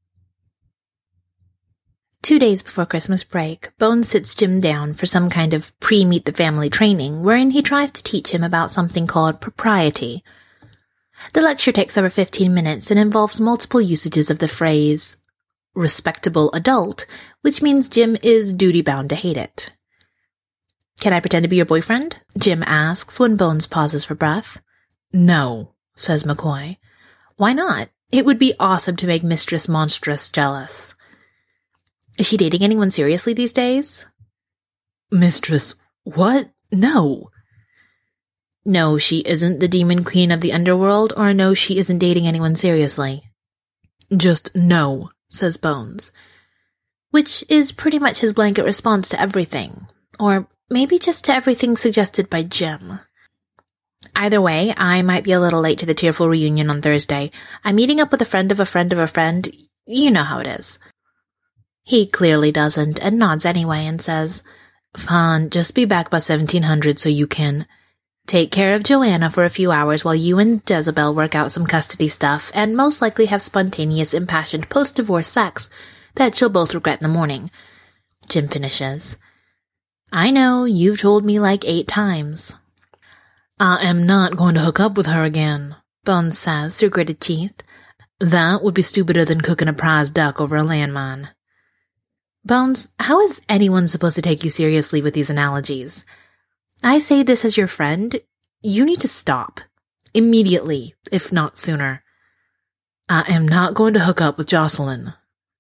Two days before Christmas break, Bones sits Jim down for some kind of pre-meet the family training wherein he tries to teach him about something called propriety. The lecture takes over fifteen minutes and involves multiple usages of the phrase respectable adult, which means Jim is duty-bound to hate it. Can I pretend to be your boyfriend? Jim asks when Bones pauses for breath. No, says McCoy. Why not? It would be awesome to make Mistress Monstrous jealous. Is she dating anyone seriously these days? Mistress what? No. No, she isn't the demon queen of the underworld, or no, she isn't dating anyone seriously. Just no, says Bones. Which is pretty much his blanket response to everything. Or maybe just to everything suggested by Jim. Either way, I might be a little late to the tearful reunion on Thursday. I'm meeting up with a friend of a friend of a friend. You know how it is. He clearly doesn't, and nods anyway and says, Fine, just be back by seventeen hundred so you can take care of Joanna for a few hours while you and Jezebel work out some custody stuff and most likely have spontaneous, impassioned post-divorce sex that she'll both regret in the morning. Jim finishes. I know, you've told me like eight times. I am not going to hook up with her again, Bones says through gritted teeth. That would be stupider than cooking a prize duck over a landmine. Bones, how is anyone supposed to take you seriously with these analogies? I say this as your friend. You need to stop. Immediately, if not sooner. I am not going to hook up with Jocelyn.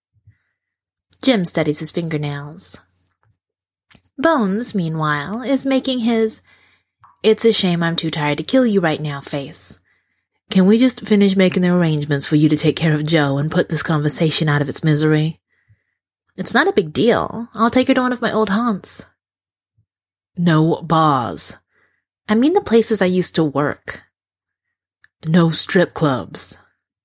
Jim studies his fingernails. Bones, meanwhile, is making his, it's a shame I'm too tired to kill you right now face. Can we just finish making the arrangements for you to take care of Joe and put this conversation out of its misery? It's not a big deal. I'll take her to one of my old haunts. No bars. I mean the places I used to work. No strip clubs.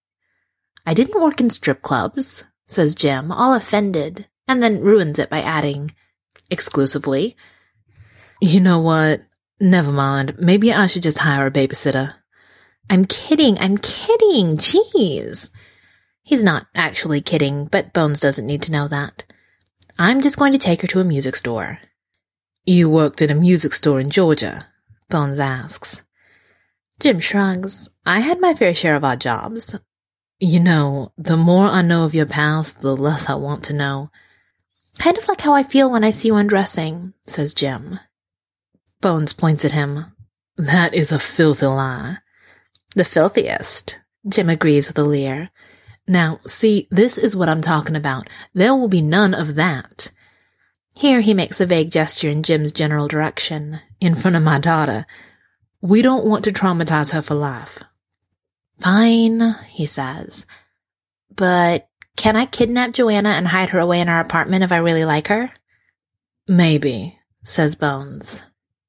I didn't work in strip clubs, says Jim, all offended, and then ruins it by adding, exclusively. You know what? Never mind. Maybe I should just hire a babysitter. I'm kidding. I'm kidding. Jeez. He's not actually kidding, but Bones doesn't need to know that. I'm just going to take her to a music store. You worked at a music store in Georgia? Bones asks. Jim shrugs. I had my fair share of odd jobs. You know, the more I know of your past, the less I want to know. Kind of like how I feel when I see you undressing, says Jim. Bones points at him. That is a filthy lie. The filthiest, Jim agrees with a leer. Now, see, this is what I'm talking about. There will be none of that. Here he makes a vague gesture in Jim's general direction, in front of my daughter. We don't want to traumatize her for life. Fine, he says. But can I kidnap Joanna and hide her away in our apartment if I really like her? Maybe, says Bones.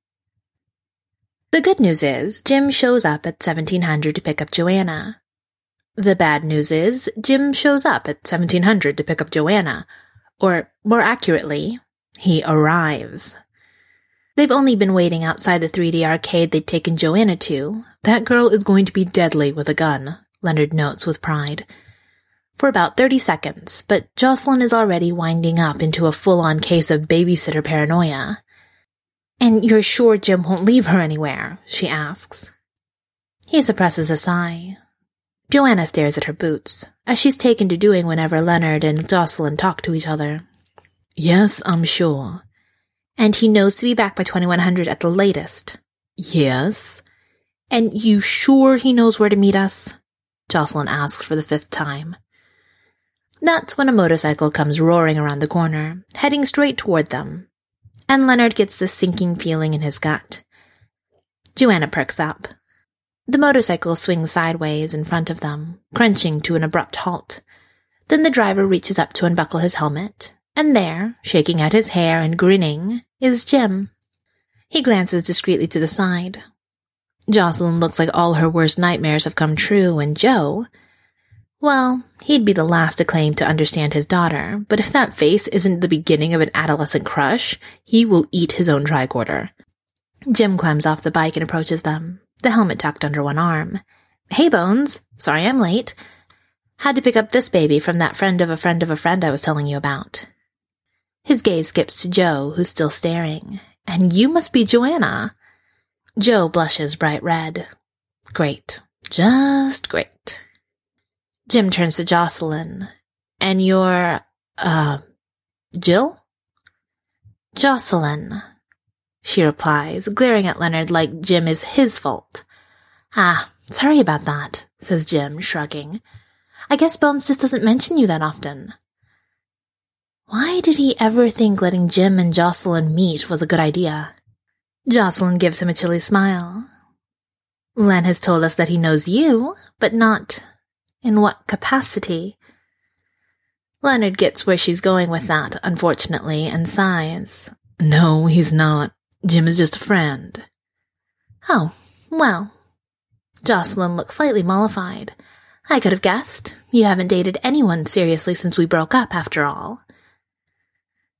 The good news is, Jim shows up at seventeen hundred to pick up Joanna. The bad news is, Jim shows up at seventeen hundred to pick up Joanna. Or, more accurately, he arrives. They've only been waiting outside the three D arcade they'd taken Joanna to. That girl is going to be deadly with a gun, Leonard notes with pride. For about thirty seconds, but Jocelyn is already winding up into a full-on case of babysitter paranoia. And you're sure Jim won't leave her anywhere? She asks. He suppresses a sigh. Joanna stares at her boots, as she's taken to doing whenever Leonard and Jocelyn talk to each other. Yes, I'm sure. And he knows to be back by twenty-one hundred at the latest. Yes. And you sure he knows where to meet us? Jocelyn asks for the fifth time. That's when a motorcycle comes roaring around the corner, heading straight toward them. And Leonard gets this sinking feeling in his gut. Joanna perks up. The motorcycle swings sideways in front of them, crunching to an abrupt halt. Then the driver reaches up to unbuckle his helmet, and there, shaking out his hair and grinning, is Jim. He glances discreetly to the side. Jocelyn looks like all her worst nightmares have come true, and Joe, well, he'd be the last to claim to understand his daughter, but if that face isn't the beginning of an adolescent crush, he will eat his own tricorder. Jim climbs off the bike and approaches them, the helmet tucked under one arm. Hey, Bones. Sorry I'm late. Had to pick up this baby from that friend of a friend of a friend I was telling you about. His gaze skips to Joe, who's still staring. And you must be Joanna. Joe blushes bright red. Great. Just great. Jim turns to Jocelyn. And you're, uh, Jill? Jocelyn, she replies, glaring at Leonard like Jim is his fault. Ah, sorry about that, says Jim, shrugging. I guess Bones just doesn't mention you that often. Why did he ever think letting Jim and Jocelyn meet was a good idea? Jocelyn gives him a chilly smile. Len has told us that he knows you, but not in what capacity. Leonard gets where she's going with that, unfortunately, and sighs. No, he's not. Jim is just a friend. Oh, well. Jocelyn looks slightly mollified. I could have guessed. You haven't dated anyone seriously since we broke up, after all. The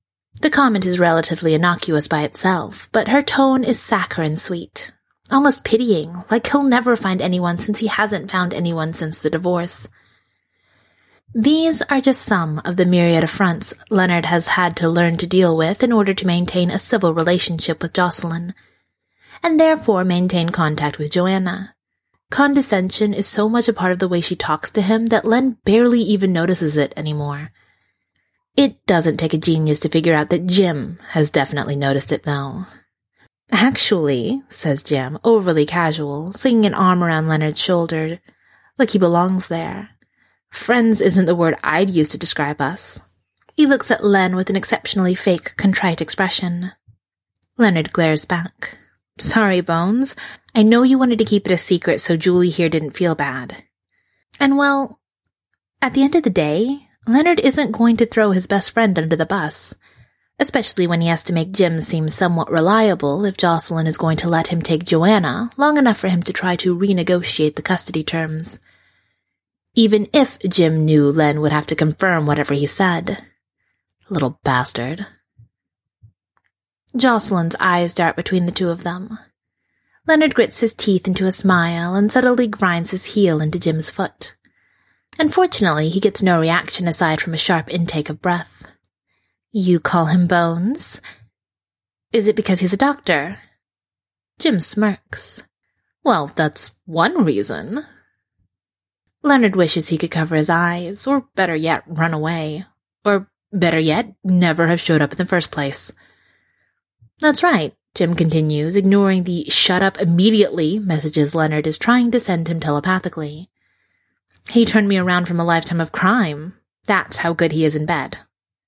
The comment is relatively innocuous by itself, but her tone is saccharine sweet, almost pitying, like he'll never find anyone since he hasn't found anyone since the divorce. These are just some of the myriad affronts Leonard has had to learn to deal with in order to maintain a civil relationship with Jocelyn, and therefore maintain contact with Joanna. Condescension is so much a part of the way she talks to him that Len barely even notices it anymore. It doesn't take a genius to figure out that Jim has definitely noticed it, though. Actually, says Jim, overly casual, slinging an arm around Leonard's shoulder, like he belongs there. Friends isn't the word I'd use to describe us. He looks at Len with an exceptionally fake, contrite expression. Leonard glares back. Sorry, Bones. I know you wanted to keep it a secret so Julie here didn't feel bad. And well, at the end of the day, Leonard isn't going to throw his best friend under the bus, especially when he has to make Jim seem somewhat reliable if Jocelyn is going to let him take Joanna long enough for him to try to renegotiate the custody terms. Even if Jim knew Len would have to confirm whatever he said. Little bastard. Jocelyn's eyes dart between the two of them. Leonard grits his teeth into a smile and subtly grinds his heel into Jim's foot. Unfortunately, he gets no reaction aside from a sharp intake of breath. You call him Bones? Is it because he's a doctor? Jim smirks. Well, that's one reason. Leonard wishes he could cover his eyes, or better yet, run away. Or, better yet, never have showed up in the first place. That's right, Jim continues, ignoring the shut up immediately messages Leonard is trying to send him telepathically. He turned me around from a lifetime of crime. That's how good he is in bed.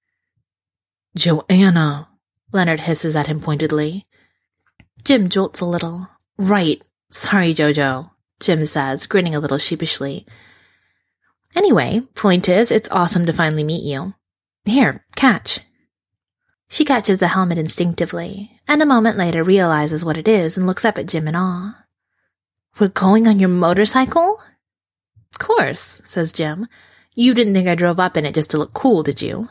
Joanna, Leonard hisses at him pointedly. Jim jolts a little. Right. Sorry, Jojo, Jim says, grinning a little sheepishly. Anyway, point is, it's awesome to finally meet you. Here, catch. She catches the helmet instinctively, and a moment later realizes what it is and looks up at Jim in awe. We're going on your motorcycle? Of course, says Jim. You didn't think I drove up in it just to look cool, did you?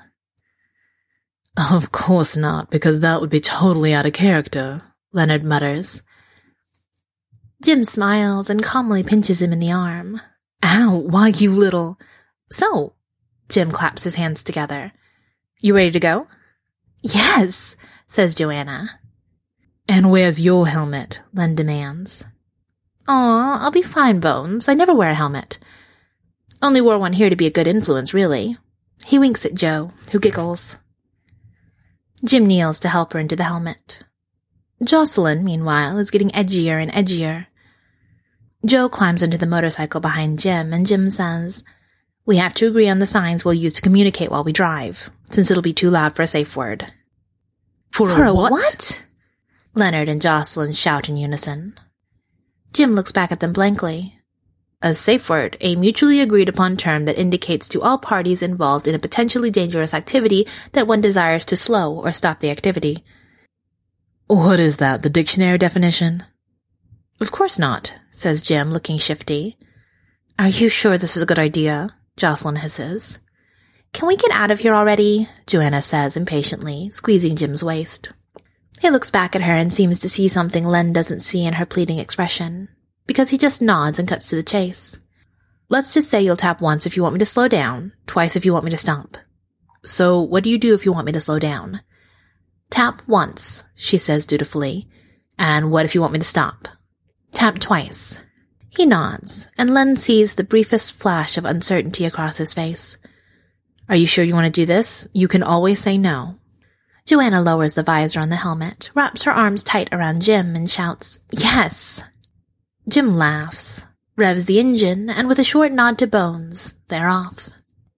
Of course not, because that would be totally out of character, Leonard mutters. Jim smiles and calmly pinches him in the arm. Ow, why you little... So, Jim claps his hands together. You ready to go? Yes, says Joanna. And where's your helmet? Len demands. Aw, I'll be fine, Bones. I never wear a helmet. Only wore one here to be a good influence, really. He winks at Joe, who giggles. Jim kneels to help her into the helmet. Jocelyn, meanwhile, is getting edgier and edgier. Joe climbs into the motorcycle behind Jim, and Jim says, We have to agree on the signs we'll use to communicate while we drive, since it'll be too loud for a safe word. For, for a what? what? Leonard and Jocelyn shout in unison. Jim looks back at them blankly. A safe word, a mutually agreed upon term that indicates to all parties involved in a potentially dangerous activity that one desires to slow or stop the activity. What is that, the dictionary definition? Of course not, says Jim, looking shifty. Are you sure this is a good idea? Jocelyn hisses. Can we get out of here already? Joanna says impatiently, squeezing Jim's waist. He looks back at her and seems to see something Len doesn't see in her pleading expression, because he just nods and cuts to the chase. Let's just say you'll tap once if you want me to slow down, twice if you want me to stop. So what do you do if you want me to slow down? Tap once, she says dutifully. And what if you want me to stop? Tap twice. He nods, and Len sees the briefest flash of uncertainty across his face. Are you sure you want to do this? You can always say no. Joanna lowers the visor on the helmet, wraps her arms tight around Jim, and shouts, Yes! Jim laughs, revs the engine, and with a short nod to Bones, they're off.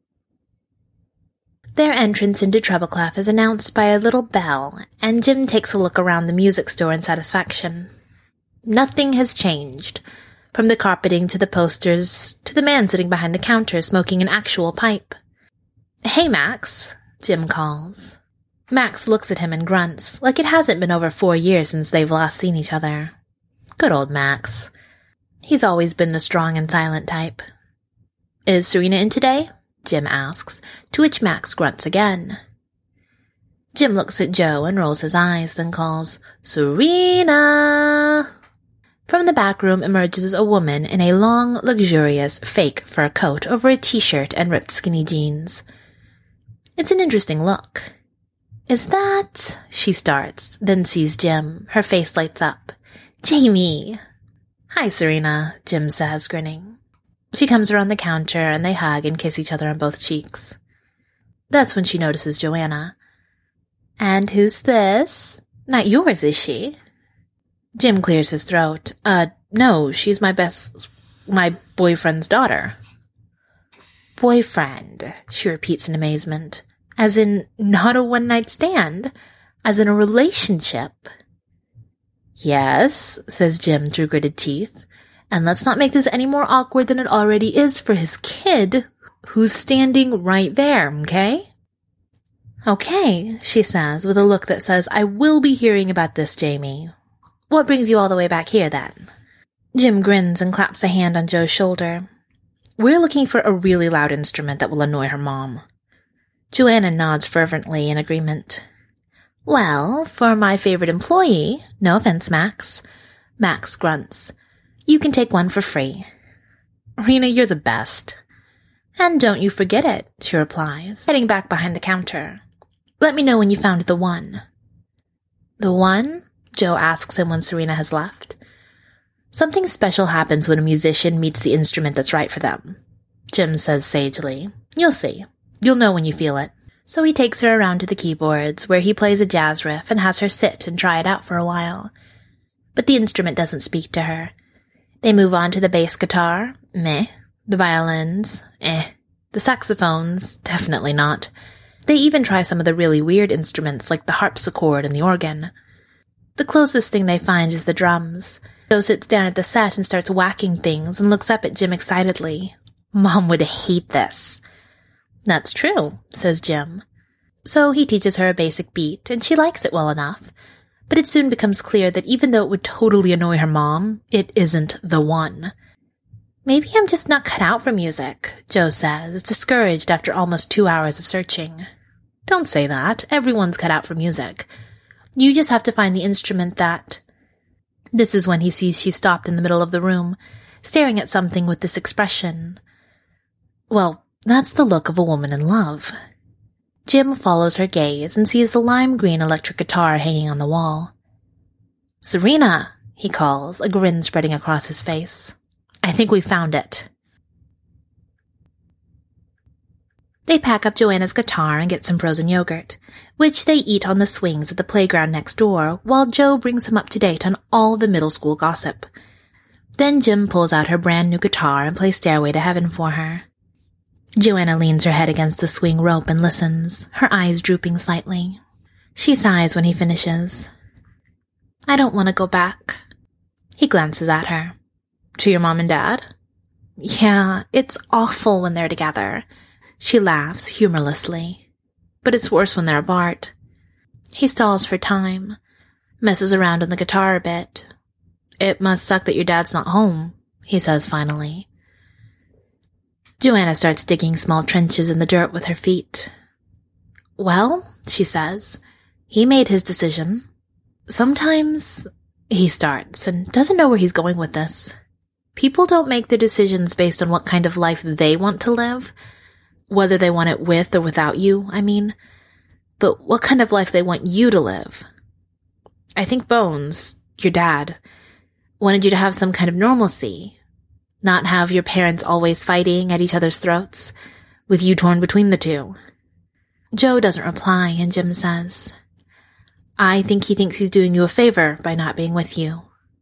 Their entrance into Trebleclef is announced by a little bell, and Jim takes a look around the music store in satisfaction. Nothing has changed, from the carpeting to the posters to the man sitting behind the counter smoking an actual pipe. Hey, Max, Jim calls. Max looks at him and grunts, like it hasn't been over four years since they've last seen each other. Good old Max. He's always been the strong and silent type. Is Serena in today? Jim asks, to which Max grunts again. Jim looks at Joe and rolls his eyes, then calls, "Serena!" From the back room emerges a woman in a long, luxurious, fake fur coat over a t-shirt and ripped skinny jeans. It's an interesting look. "Is that—" she starts, then sees Jim. Her face lights up. "Jamie!" "Hi, Serena," Jim says, grinning. She comes around the counter and they hug and kiss each other on both cheeks. That's when she notices Joanna. "And who's this? Not yours, is she?" Jim clears his throat. Uh, no, she's my best, my boyfriend's daughter." "Boyfriend," she repeats in amazement. "As in, not a one-night stand? As in a relationship?" "Yes," says Jim through gritted teeth. "And let's not make this any more awkward than it already is for his kid, who's standing right there, okay?" "Okay," she says, with a look that says, "I will be hearing about this, Jamie. What brings you all the way back here, then?" Jim grins and claps a hand on Joe's shoulder. "We're looking for a really loud instrument that will annoy her mom." Joanna nods fervently in agreement. "Well, for my favorite employee, no offense, Max." Max grunts. "You can take one for free." "Rena, you're the best." "And don't you forget it," she replies, heading back behind the counter. "Let me know when you found the one." "The one?" Joe asks him when Serena has left. "Something special happens when a musician meets the instrument that's right for them," Jim says sagely. "You'll see. You'll know when you feel it." So he takes her around to the keyboards, where he plays a jazz riff and has her sit and try it out for a while. But the instrument doesn't speak to her. They move on to the bass guitar. Meh. The violins. Eh. The saxophones. Definitely not. They even try some of the really weird instruments like the harpsichord and the organ. The closest thing they find is the drums. Joe sits down at the set and starts whacking things and looks up at Jim excitedly. "Mom would hate this." "That's true," says Jim. So he teaches her a basic beat, and she likes it well enough. But it soon becomes clear that even though it would totally annoy her mom, it isn't the one. "Maybe I'm just not cut out for music," Joe says, discouraged after almost two hours of searching. "Don't say that. Everyone's cut out for music. You just have to find the instrument that—" This is when he sees she stopped in the middle of the room, staring at something with this expression. Well, that's the look of a woman in love. Jim follows her gaze and sees the lime green electric guitar hanging on the wall. "Serena," he calls, a grin spreading across his face. "I think we found it." They pack up Joanna's guitar and get some frozen yogurt, which they eat on the swings at the playground next door, while Joe brings him up to date on all the middle school gossip. Then Jim pulls out her brand new guitar and plays Stairway to Heaven for her. Joanna leans her head against the swing rope and listens, her eyes drooping slightly. She sighs when he finishes. "I don't want to go back." He glances at her. "To your mom and dad?" "Yeah, it's awful when they're together." She laughs humorlessly. "But it's worse when they're apart." He stalls for time, messes around on the guitar a bit. "It must suck that your dad's not home," he says finally. Joanna starts digging small trenches in the dirt with her feet. "Well," she says, "he made his decision. Sometimes," he starts, and doesn't know where he's going with this. "People don't make their decisions based on what kind of life they want to live, whether they want it with or without you, I mean, but what kind of life they want you to live. I think Bones, your dad, wanted you to have some kind of normalcy, not have your parents always fighting at each other's throats, with you torn between the two." Joe doesn't reply, and Jim says, "I think he thinks he's doing you a favor by not being with you.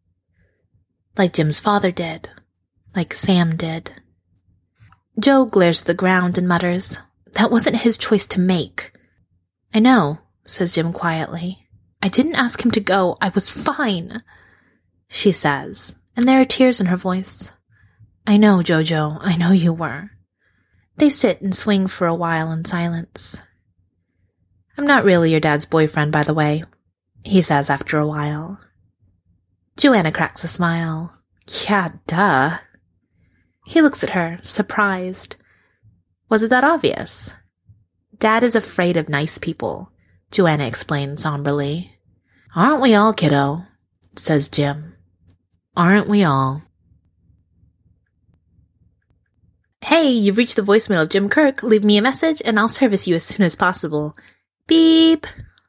Like Jim's father did. Like Sam did." Joe glares to the ground and mutters, "That wasn't his choice to make." "I know," says Jim quietly. "I didn't ask him to go. I was fine," she says, and there are tears in her voice. "I know, Jojo. I know you were." They sit and swing for a while in silence. "I'm not really your dad's boyfriend, by the way," he says after a while. Joanna cracks a smile. "Yeah, duh." He looks at her, surprised. "Was it that obvious?" "Dad is afraid of nice people. Joanna explained somberly. Aren't we all, kiddo? Says Jim. Aren't we all? Hey, you've reached the voicemail of Jim Kirk. Leave me a message and I'll service you as soon as possible. Beep.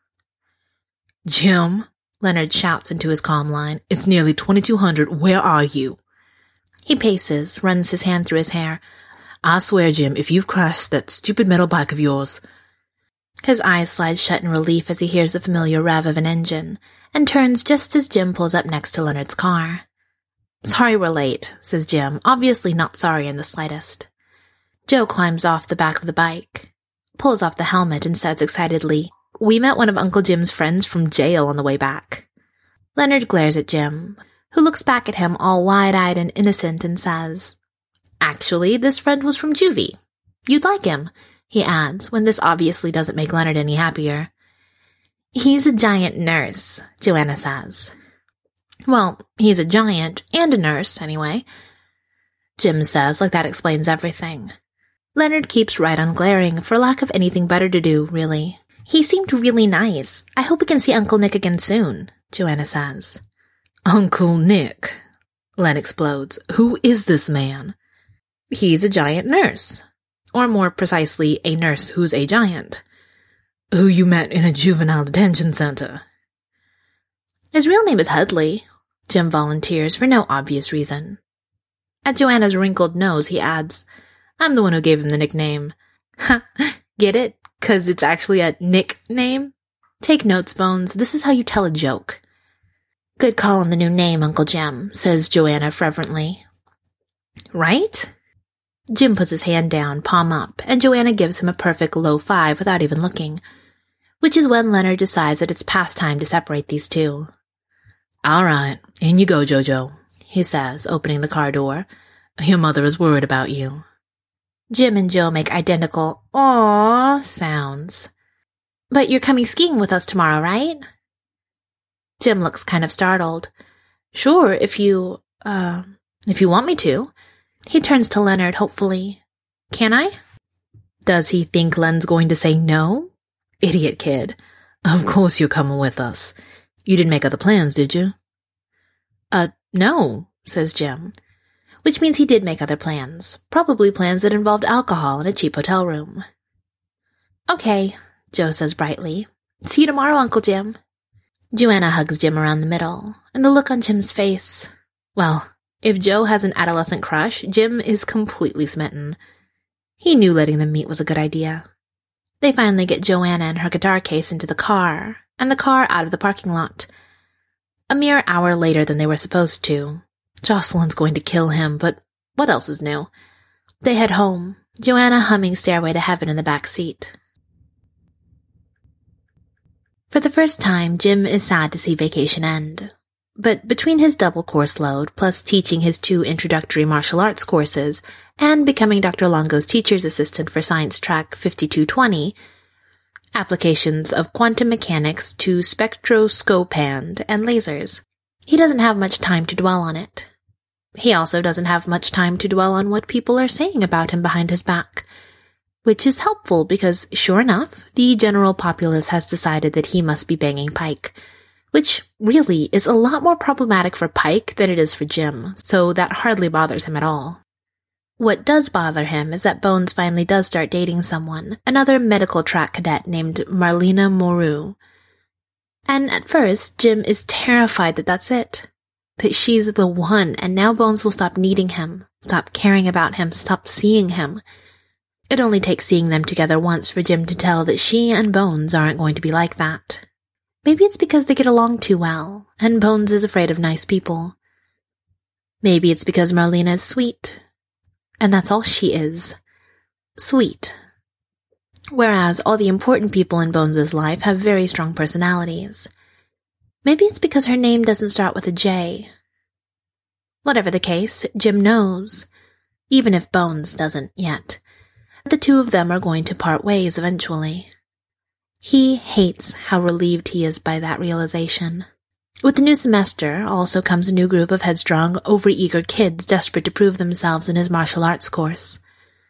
Jim, Leonard shouts into his comm line. It's nearly twenty-two hundred. Where are you? He paces, runs his hand through his hair. I swear, Jim, if you've crashed that stupid metal bike of yours. His eyes slide shut in relief as he hears the familiar rev of an engine, and turns just as Jim pulls up next to Leonard's car. Sorry we're late, says Jim, obviously not sorry in the slightest. Joe climbs off the back of the bike, pulls off the helmet, and says excitedly, We met one of Uncle Jim's friends from jail on the way back. Leonard glares at Jim, who looks back at him all wide-eyed and innocent and says, Actually, this friend was from juvie. You'd like him, he adds, when this obviously doesn't make Leonard any happier. He's a giant nurse, Joanna says. Well, he's a giant and a nurse, anyway. Jim says, like that explains everything. Leonard keeps right on glaring, for lack of anything better to do, really. He seemed really nice. I hope we can see Uncle Nick again soon, Joanna says. Uncle Nick, Len explodes. Who is this man? He's a giant nurse. Or more precisely, a nurse who's a giant. Who you met in a juvenile detention center. His real name is Headley, Jim volunteers for no obvious reason. At Joanna's wrinkled nose, he adds, I'm the one who gave him the nickname. Ha, get it? 'Cause it's actually a nickname? Take notes, Bones. This is how you tell a joke. Good call on the new name, Uncle Jim, says Joanna fervently. Right? Jim puts his hand down, palm up, and Joanna gives him a perfect low five without even looking, which is when Leonard decides that it's past time to separate these two. All right, in you go, Jojo, he says, opening the car door. Your mother is worried about you. Jim and Joe make identical "aww" sounds. But you're coming skiing with us tomorrow, right? Jim looks kind of startled. Sure, if you, uh, if you want me to. He turns to Leonard hopefully. Can I? Does he think Len's going to say no? Idiot kid. Of course you're coming with us. You didn't make other plans, did you? Uh, no, says Jim. Which means he did make other plans. Probably plans that involved alcohol and a cheap hotel room. Okay, Joe says brightly. See you tomorrow, Uncle Jim. Joanna hugs Jim around the middle, and the look on Jim's face. Well, if Joe has an adolescent crush, Jim is completely smitten. He knew letting them meet was a good idea. They finally get Joanna and her guitar case into the car, and the car out of the parking lot. A mere hour later than they were supposed to. Jocelyn's going to kill him, but what else is new? They head home, Joanna humming Stairway to Heaven in the back seat. For the first time, Jim is sad to see vacation end. But between his double course load, plus teaching his two introductory martial arts courses, and becoming Doctor Longo's teacher's assistant for science track fifty-two twenty, applications of quantum mechanics to spectroscopand and lasers, he doesn't have much time to dwell on it. He also doesn't have much time to dwell on what people are saying about him behind his back, which is helpful because, sure enough, the general populace has decided that he must be banging Pike, which really is a lot more problematic for Pike than it is for Jim, so that hardly bothers him at all. What does bother him is that Bones finally does start dating someone, another medical track cadet named Marlena Moreau. And at first, Jim is terrified that that's it. That she's the one, and now Bones will stop needing him, stop caring about him, stop seeing him. It only takes seeing them together once for Jim to tell that she and Bones aren't going to be like that. Maybe it's because they get along too well, and Bones is afraid of nice people. Maybe it's because Marlena is sweet, and that's all she is. Sweet. Whereas all the important people in Bones' life have very strong personalities. Maybe it's because her name doesn't start with a J. Whatever the case, Jim knows, even if Bones doesn't yet, that the two of them are going to part ways eventually. He hates how relieved he is by that realization. With the new semester also comes a new group of headstrong, overeager kids desperate to prove themselves in his martial arts course.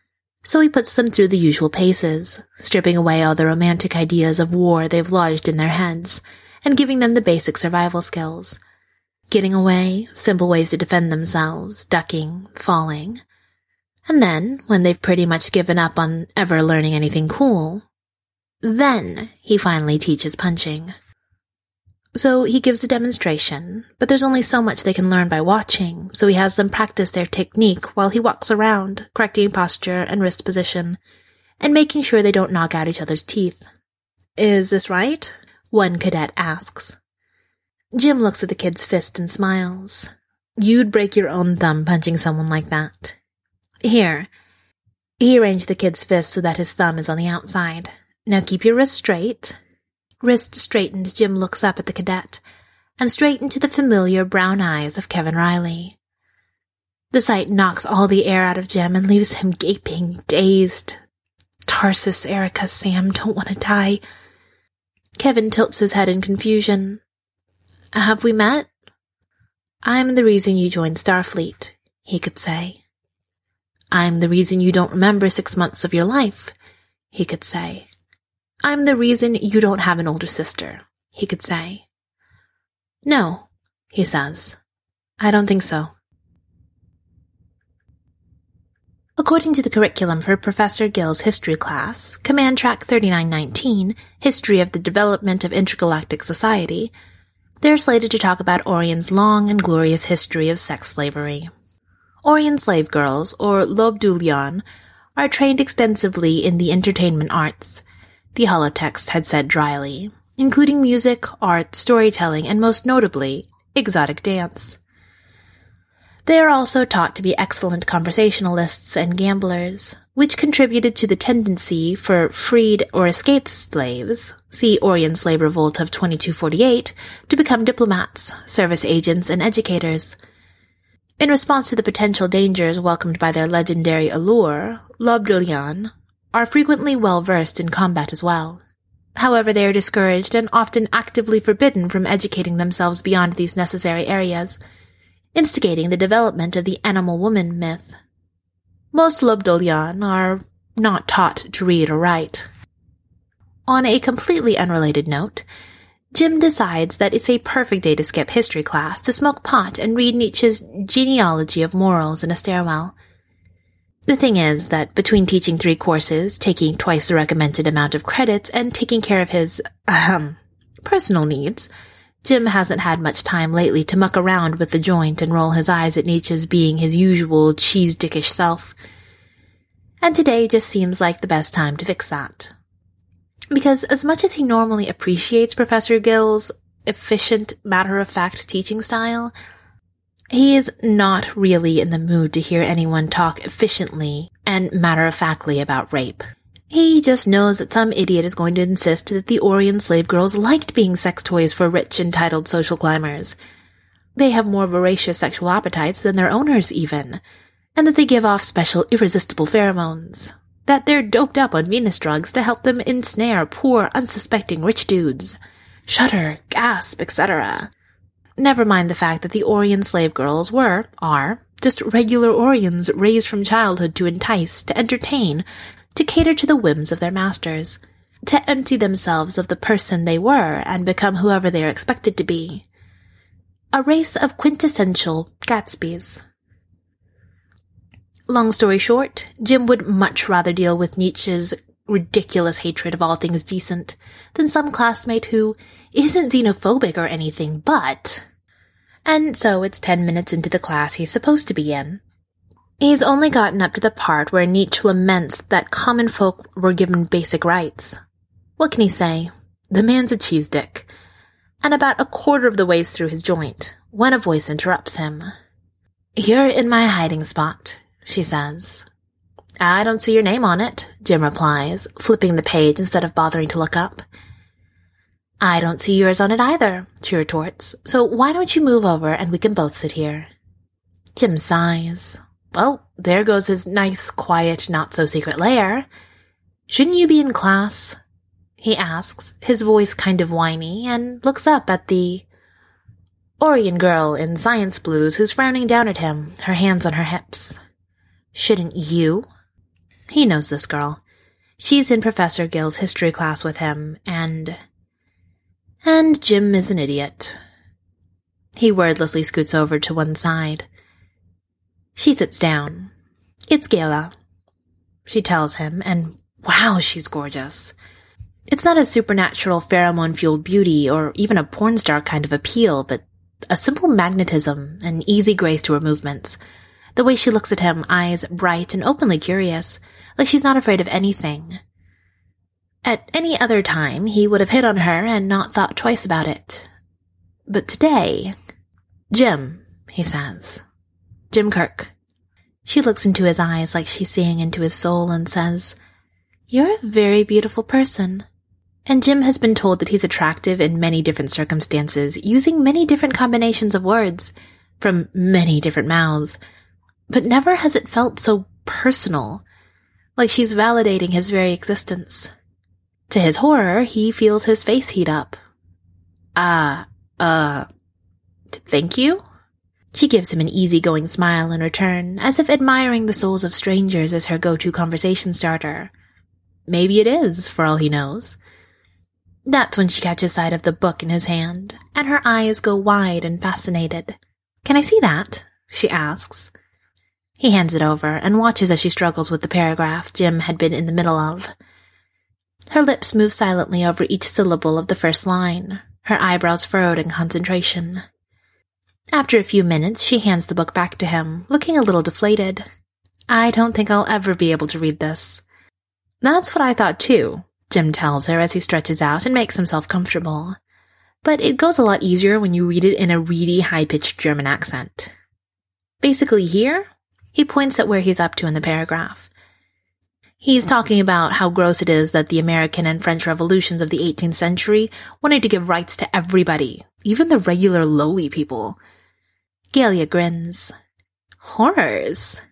so he puts them through the usual paces, stripping away all the romantic ideas of war they've lodged in their heads, and giving them the basic survival skills. Getting away, simple ways to defend themselves, ducking, falling. And then, when they've pretty much given up on ever learning anything cool, then he finally teaches punching. So he gives a demonstration, but there's only so much they can learn by watching, so he has them practice their technique while he walks around, correcting posture and wrist position, and making sure they don't knock out each other's teeth. "Is this right?" one cadet asks. Jim looks at the kid's fist and smiles. "You'd break your own thumb punching someone like that. Here." He arranged the kid's fist so that his thumb is on the outside. "Now keep your wrist straight." Wrist straightened, Jim looks up at the cadet, and straight into the familiar brown eyes of Kevin Riley. The sight knocks all the air out of Jim and leaves him gaping, dazed. Tarsus, Erica, Sam don't want to die. Kevin tilts his head in confusion. "Have we met?" "I'm the reason you joined Starfleet," he could say. "I'm the reason you don't remember six months of your life," he could say. "I'm the reason you don't have an older sister," he could say. "No," he says. "I don't think so." According to the curriculum for Professor Gill's history class, Command Track thirty-nine nineteen, History of the Development of Intergalactic Society, they're slated to talk about Orion's long and glorious history of sex slavery. Orion slave girls, or Lobdulian, are trained extensively in the entertainment arts, the holotext had said dryly, including music, art, storytelling, and most notably, exotic dance. They are also taught to be excellent conversationalists and gamblers, which contributed to the tendency for freed or escaped slaves, see Orion Slave Revolt of twenty-two forty-eight, to become diplomats, service agents, and educators. In response to the potential dangers welcomed by their legendary allure, Lobdulian are frequently well-versed in combat as well. However, they are discouraged and often actively forbidden from educating themselves beyond these necessary areas, instigating the development of the animal woman myth. Most Lobdulian are not taught to read or write. On a completely unrelated note, Jim decides that it's a perfect day to skip history class to smoke pot and read Nietzsche's Genealogy of Morals in a stairwell. The thing is that between teaching three courses, taking twice the recommended amount of credits, and taking care of his, ahem, personal needs, Jim hasn't had much time lately to muck around with the joint and roll his eyes at Nietzsche's being his usual cheese-dickish self. And today just seems like the best time to fix that. Because as much as he normally appreciates Professor Gill's efficient, matter-of-fact teaching style, he is not really in the mood to hear anyone talk efficiently and matter-of-factly about rape. He just knows that some idiot is going to insist that the Orion slave girls liked being sex toys for rich, entitled social climbers. They have more voracious sexual appetites than their owners even, and that they give off special irresistible pheromones. That they're doped up on Venus drugs to help them ensnare poor, unsuspecting rich dudes. Shudder, gasp, et cetera. Never mind the fact that the Orion slave girls were, are, just regular Orions raised from childhood to entice, to entertain, to cater to the whims of their masters, to empty themselves of the person they were and become whoever they are expected to be. A race of quintessential Gatsbys. Long story short, Jim would much rather deal with Nietzsche's ridiculous hatred of all things decent than some classmate who isn't xenophobic or anything but... And so it's ten minutes into the class he's supposed to be in. He's only gotten up to the part where Nietzsche laments that common folk were given basic rights. What can he say? The man's a cheese dick. And about a quarter of the ways through his joint, when a voice interrupts him. "You're in my hiding spot," she says. "I don't see your name on it," Jim replies, flipping the page instead of bothering to look up. "I don't see yours on it either," she retorts, "so why don't you move over and we can both sit here?" Jim sighs. Well, there goes his nice, quiet, not-so-secret lair. "Shouldn't you be in class?" he asks, his voice kind of whiny, and looks up at the Orion girl in science blues who's frowning down at him, her hands on her hips. "Shouldn't you?" He knows this girl. She's in Professor Gill's history class with him, and... And Jim is an idiot. He wordlessly scoots over to one side. She sits down. It's Gayla, she tells him, and wow, she's gorgeous. It's not a supernatural pheromone-fueled beauty or even a porn star kind of appeal, but a simple magnetism and easy grace to her movements. The way she looks at him, eyes bright and openly curious, like she's not afraid of anything. At any other time, he would have hit on her and not thought twice about it. But today... Jim, he says. Jim Kirk. She looks into his eyes like she's seeing into his soul and says, "You're a very beautiful person." And Jim has been told that he's attractive in many different circumstances, using many different combinations of words, from many different mouths. But never has it felt so personal, like she's validating his very existence. To his horror, he feels his face heat up. Ah, uh, uh, thank you? She gives him an easygoing smile in return, as if admiring the souls of strangers as her go-to conversation starter. Maybe it is, for all he knows. That's when she catches sight of the book in his hand, and her eyes go wide and fascinated. "Can I see that?" she asks. He hands it over and watches as she struggles with the paragraph Jim had been in the middle of. Her lips move silently over each syllable of the first line, her eyebrows furrowed in concentration. After a few minutes, she hands the book back to him, looking a little deflated. "I don't think I'll ever be able to read this." "That's what I thought too," Jim tells her as he stretches out and makes himself comfortable. "But it goes a lot easier when you read it in a reedy, high-pitched German accent." Basically here, he points at where he's up to in the paragraph. He's talking about how gross it is that the American and French revolutions of the eighteenth century wanted to give rights to everybody, even the regular lowly people. Galia grins. "Horrors."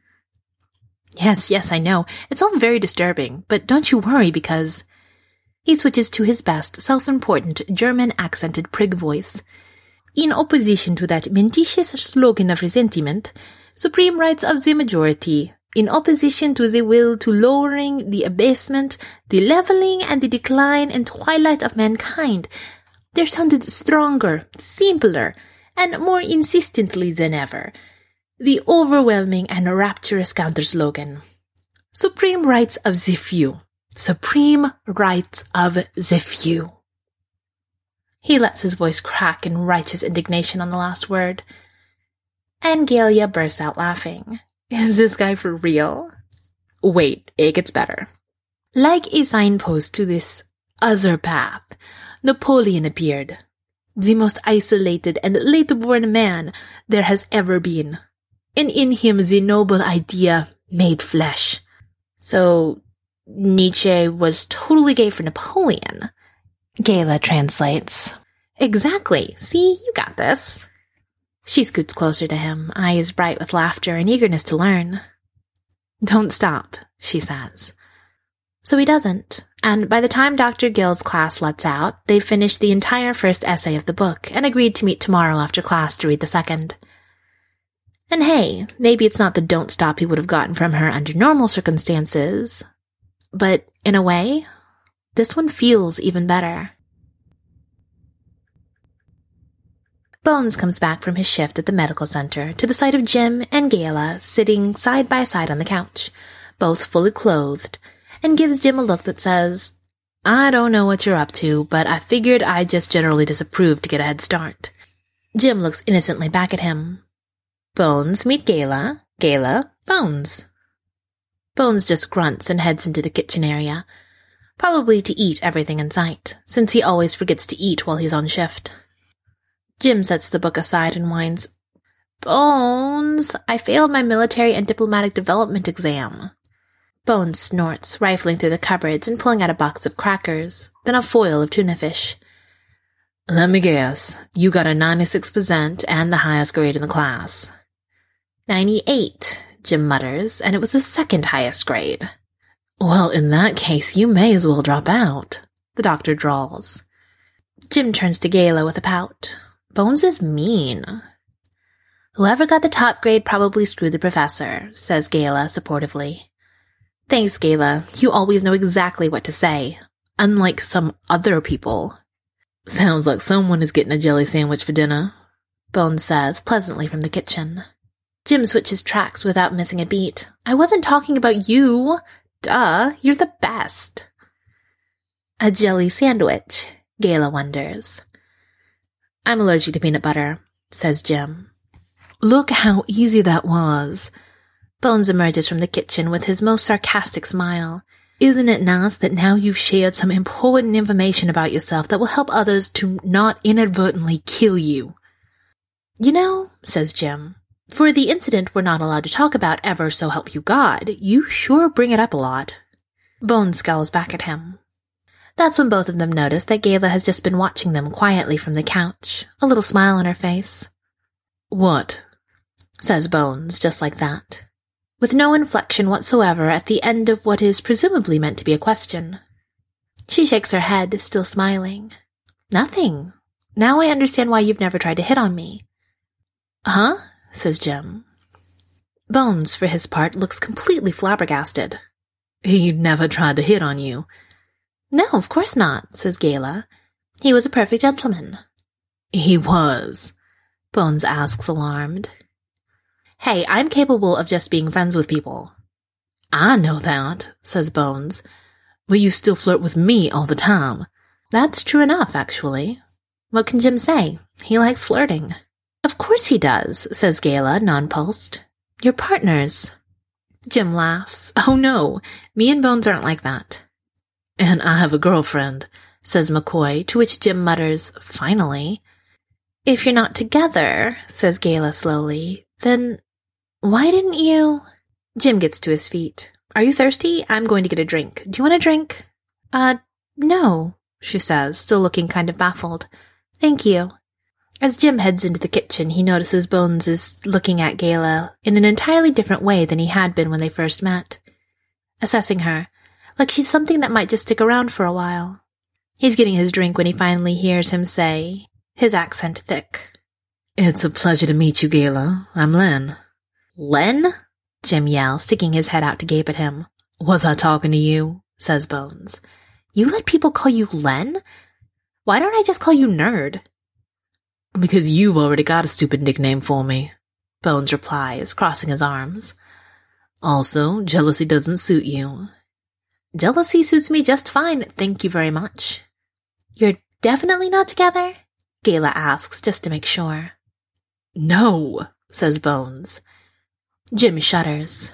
"Yes, yes, I know. It's all very disturbing, but don't you worry because..." He switches to his best, self-important, German-accented prig voice. "In opposition to that mendicious slogan of resentment, supreme rights of the majority, in opposition to the will to lowering, the abasement, the leveling, and the decline and twilight of mankind, there sounded stronger, simpler, and more insistently than ever, the overwhelming and rapturous counter-slogan. Supreme rights of the few. Supreme rights of the few." He lets his voice crack in righteous indignation on the last word. And Galia bursts out laughing. Is this guy for real? Wait, it gets better. "Like a signpost to this other path, Napoleon appeared. The most isolated and late-born man there has ever been. And in him the noble idea made flesh." So, Nietzsche was totally gay for Napoleon. Gayla translates. "Exactly. See, you got this." She scoots closer to him, eyes bright with laughter and eagerness to learn. "Don't stop," she says. So he doesn't, and by the time Doctor Gill's class lets out, they've finished the entire first essay of the book and agreed to meet tomorrow after class to read the second. And hey, maybe it's not the don't stop he would have gotten from her under normal circumstances, but in a way, this one feels even better. Bones comes back from his shift at the medical center to the sight of Jim and Gayla sitting side by side on the couch, both fully clothed, and gives Jim a look that says, "I don't know what you're up to, but I figured I'd just generally disapprove to get a head start." Jim looks innocently back at him. Bones, meet Gayla. Gayla, Bones. Bones just grunts and heads into the kitchen area, probably to eat everything in sight, since he always forgets to eat while he's on shift. Jim sets the book aside and whines, "Bones, I failed my military and diplomatic development exam." Bones snorts, rifling through the cupboards and pulling out a box of crackers, then a foil of tuna fish. "Let me guess, you got a ninety-six percent and the highest grade in the class." ninety-eight, Jim mutters, and it was the second highest grade. "Well, in that case, you may as well drop out," the doctor drawls. Jim turns to Gayla with a pout. "Bones is mean." "Whoever got the top grade probably screwed the professor," says Gayla supportively. Thanks, Gayla. You always know exactly what to say, unlike some other people. Sounds like someone is getting a jelly sandwich for dinner, Bones says pleasantly from the kitchen. Jim switches tracks without missing a beat. I wasn't talking about you. Duh, you're the best. A jelly sandwich, Gayla wonders. I'm allergic to peanut butter, says Jim. Look how easy that was. Bones emerges from the kitchen with his most sarcastic smile. Isn't it nice that now you've shared some important information about yourself that will help others to not inadvertently kill you? You know, says Jim, for the incident we're not allowed to talk about ever so help you God, you sure bring it up a lot. Bones scowls back at him. That's when both of them notice that Gayla has just been watching them quietly from the couch, a little smile on her face. What? Says Bones, just like that, with no inflection whatsoever at the end of what is presumably meant to be a question. She shakes her head, still smiling. Nothing. Now I understand why you've never tried to hit on me. Huh? Says Jim. Bones, for his part, looks completely flabbergasted. He never tried to hit on you. No, of course not, says Gayla. He was a perfect gentleman. He was, Bones asks, alarmed. Hey, I'm capable of just being friends with people. I know that, says Bones, but you still flirt with me all the time. That's true enough, actually. What can Jim say? He likes flirting. Of course he does, says Gayla, nonplussed. You're partners. Jim laughs. Oh no, me and Bones aren't like that. And I have a girlfriend, says McCoy, to which Jim mutters, finally. If you're not together, says Gayla slowly, then why didn't you? Jim gets to his feet. Are you thirsty? I'm going to get a drink. Do you want a drink? Uh, no, she says, still looking kind of baffled. Thank you. As Jim heads into the kitchen, he notices Bones is looking at Gayla in an entirely different way than he had been when they first met. Assessing her, like she's something that might just stick around for a while. He's getting his drink when he finally hears him say, his accent thick. It's a pleasure to meet you, Gayla. I'm Len. Len? Jim yells, sticking his head out to gape at him. Was I talking to you? Says Bones. You let people call you Len? Why don't I just call you Nerd? Because you've already got a stupid nickname for me, Bones replies, crossing his arms. Also, jealousy doesn't suit you. Jealousy suits me just fine, thank you very much. You're definitely not together? Gayla asks, just to make sure. No, says Bones. Jim shudders.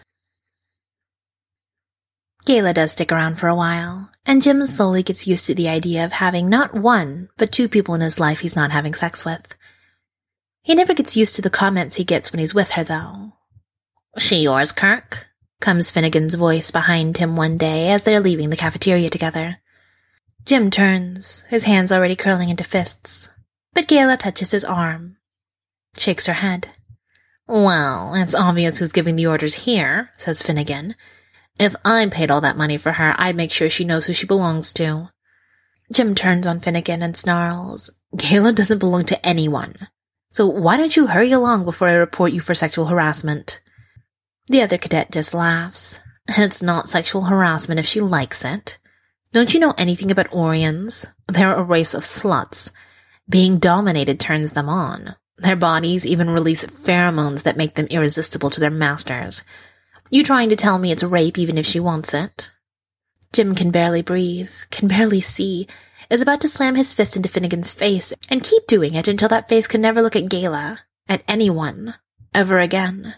Gayla does stick around for a while, and Jim slowly gets used to the idea of having not one, but two people in his life he's not having sex with. He never gets used to the comments he gets when he's with her, though. She yours, Kirk? Comes Finnegan's voice behind him one day as they're leaving the cafeteria together. Jim turns, his hands already curling into fists, but Gayla touches his arm, shakes her head. Well, it's obvious who's giving the orders here, says Finnegan. If I paid all that money for her, I'd make sure she knows who she belongs to. Jim turns on Finnegan and snarls, Gayla doesn't belong to anyone, so why don't you hurry along before I report you for sexual harassment? The other cadet just laughs. It's not sexual harassment if she likes it. Don't you know anything about Orions? They're a race of sluts. Being dominated turns them on. Their bodies even release pheromones that make them irresistible to their masters. You trying to tell me it's rape even if she wants it? Jim can barely breathe, can barely see, is about to slam his fist into Finnegan's face and keep doing it until that face can never look at Gayla, at anyone, ever again.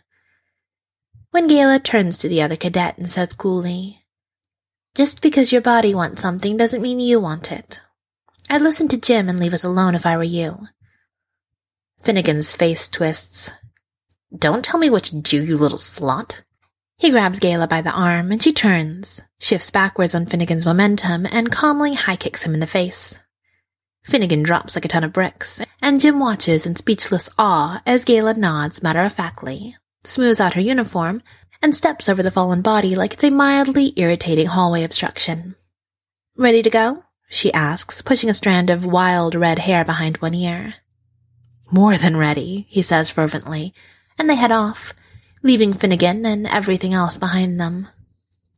When Gayla turns to the other cadet and says coolly, Just because your body wants something doesn't mean you want it. I'd listen to Jim and leave us alone if I were you. Finnegan's face twists. Don't tell me what to do, you little slut. He grabs Gayla by the arm, and she turns, shifts backwards on Finnegan's momentum, and calmly high-kicks him in the face. Finnegan drops like a ton of bricks, and Jim watches in speechless awe as Gayla nods matter-of-factly, smooths out her uniform, and steps over the fallen body like it's a mildly irritating hallway obstruction. Ready to go? She asks, pushing a strand of wild red hair behind one ear. More than ready, he says fervently, and they head off, leaving Finnegan and everything else behind them.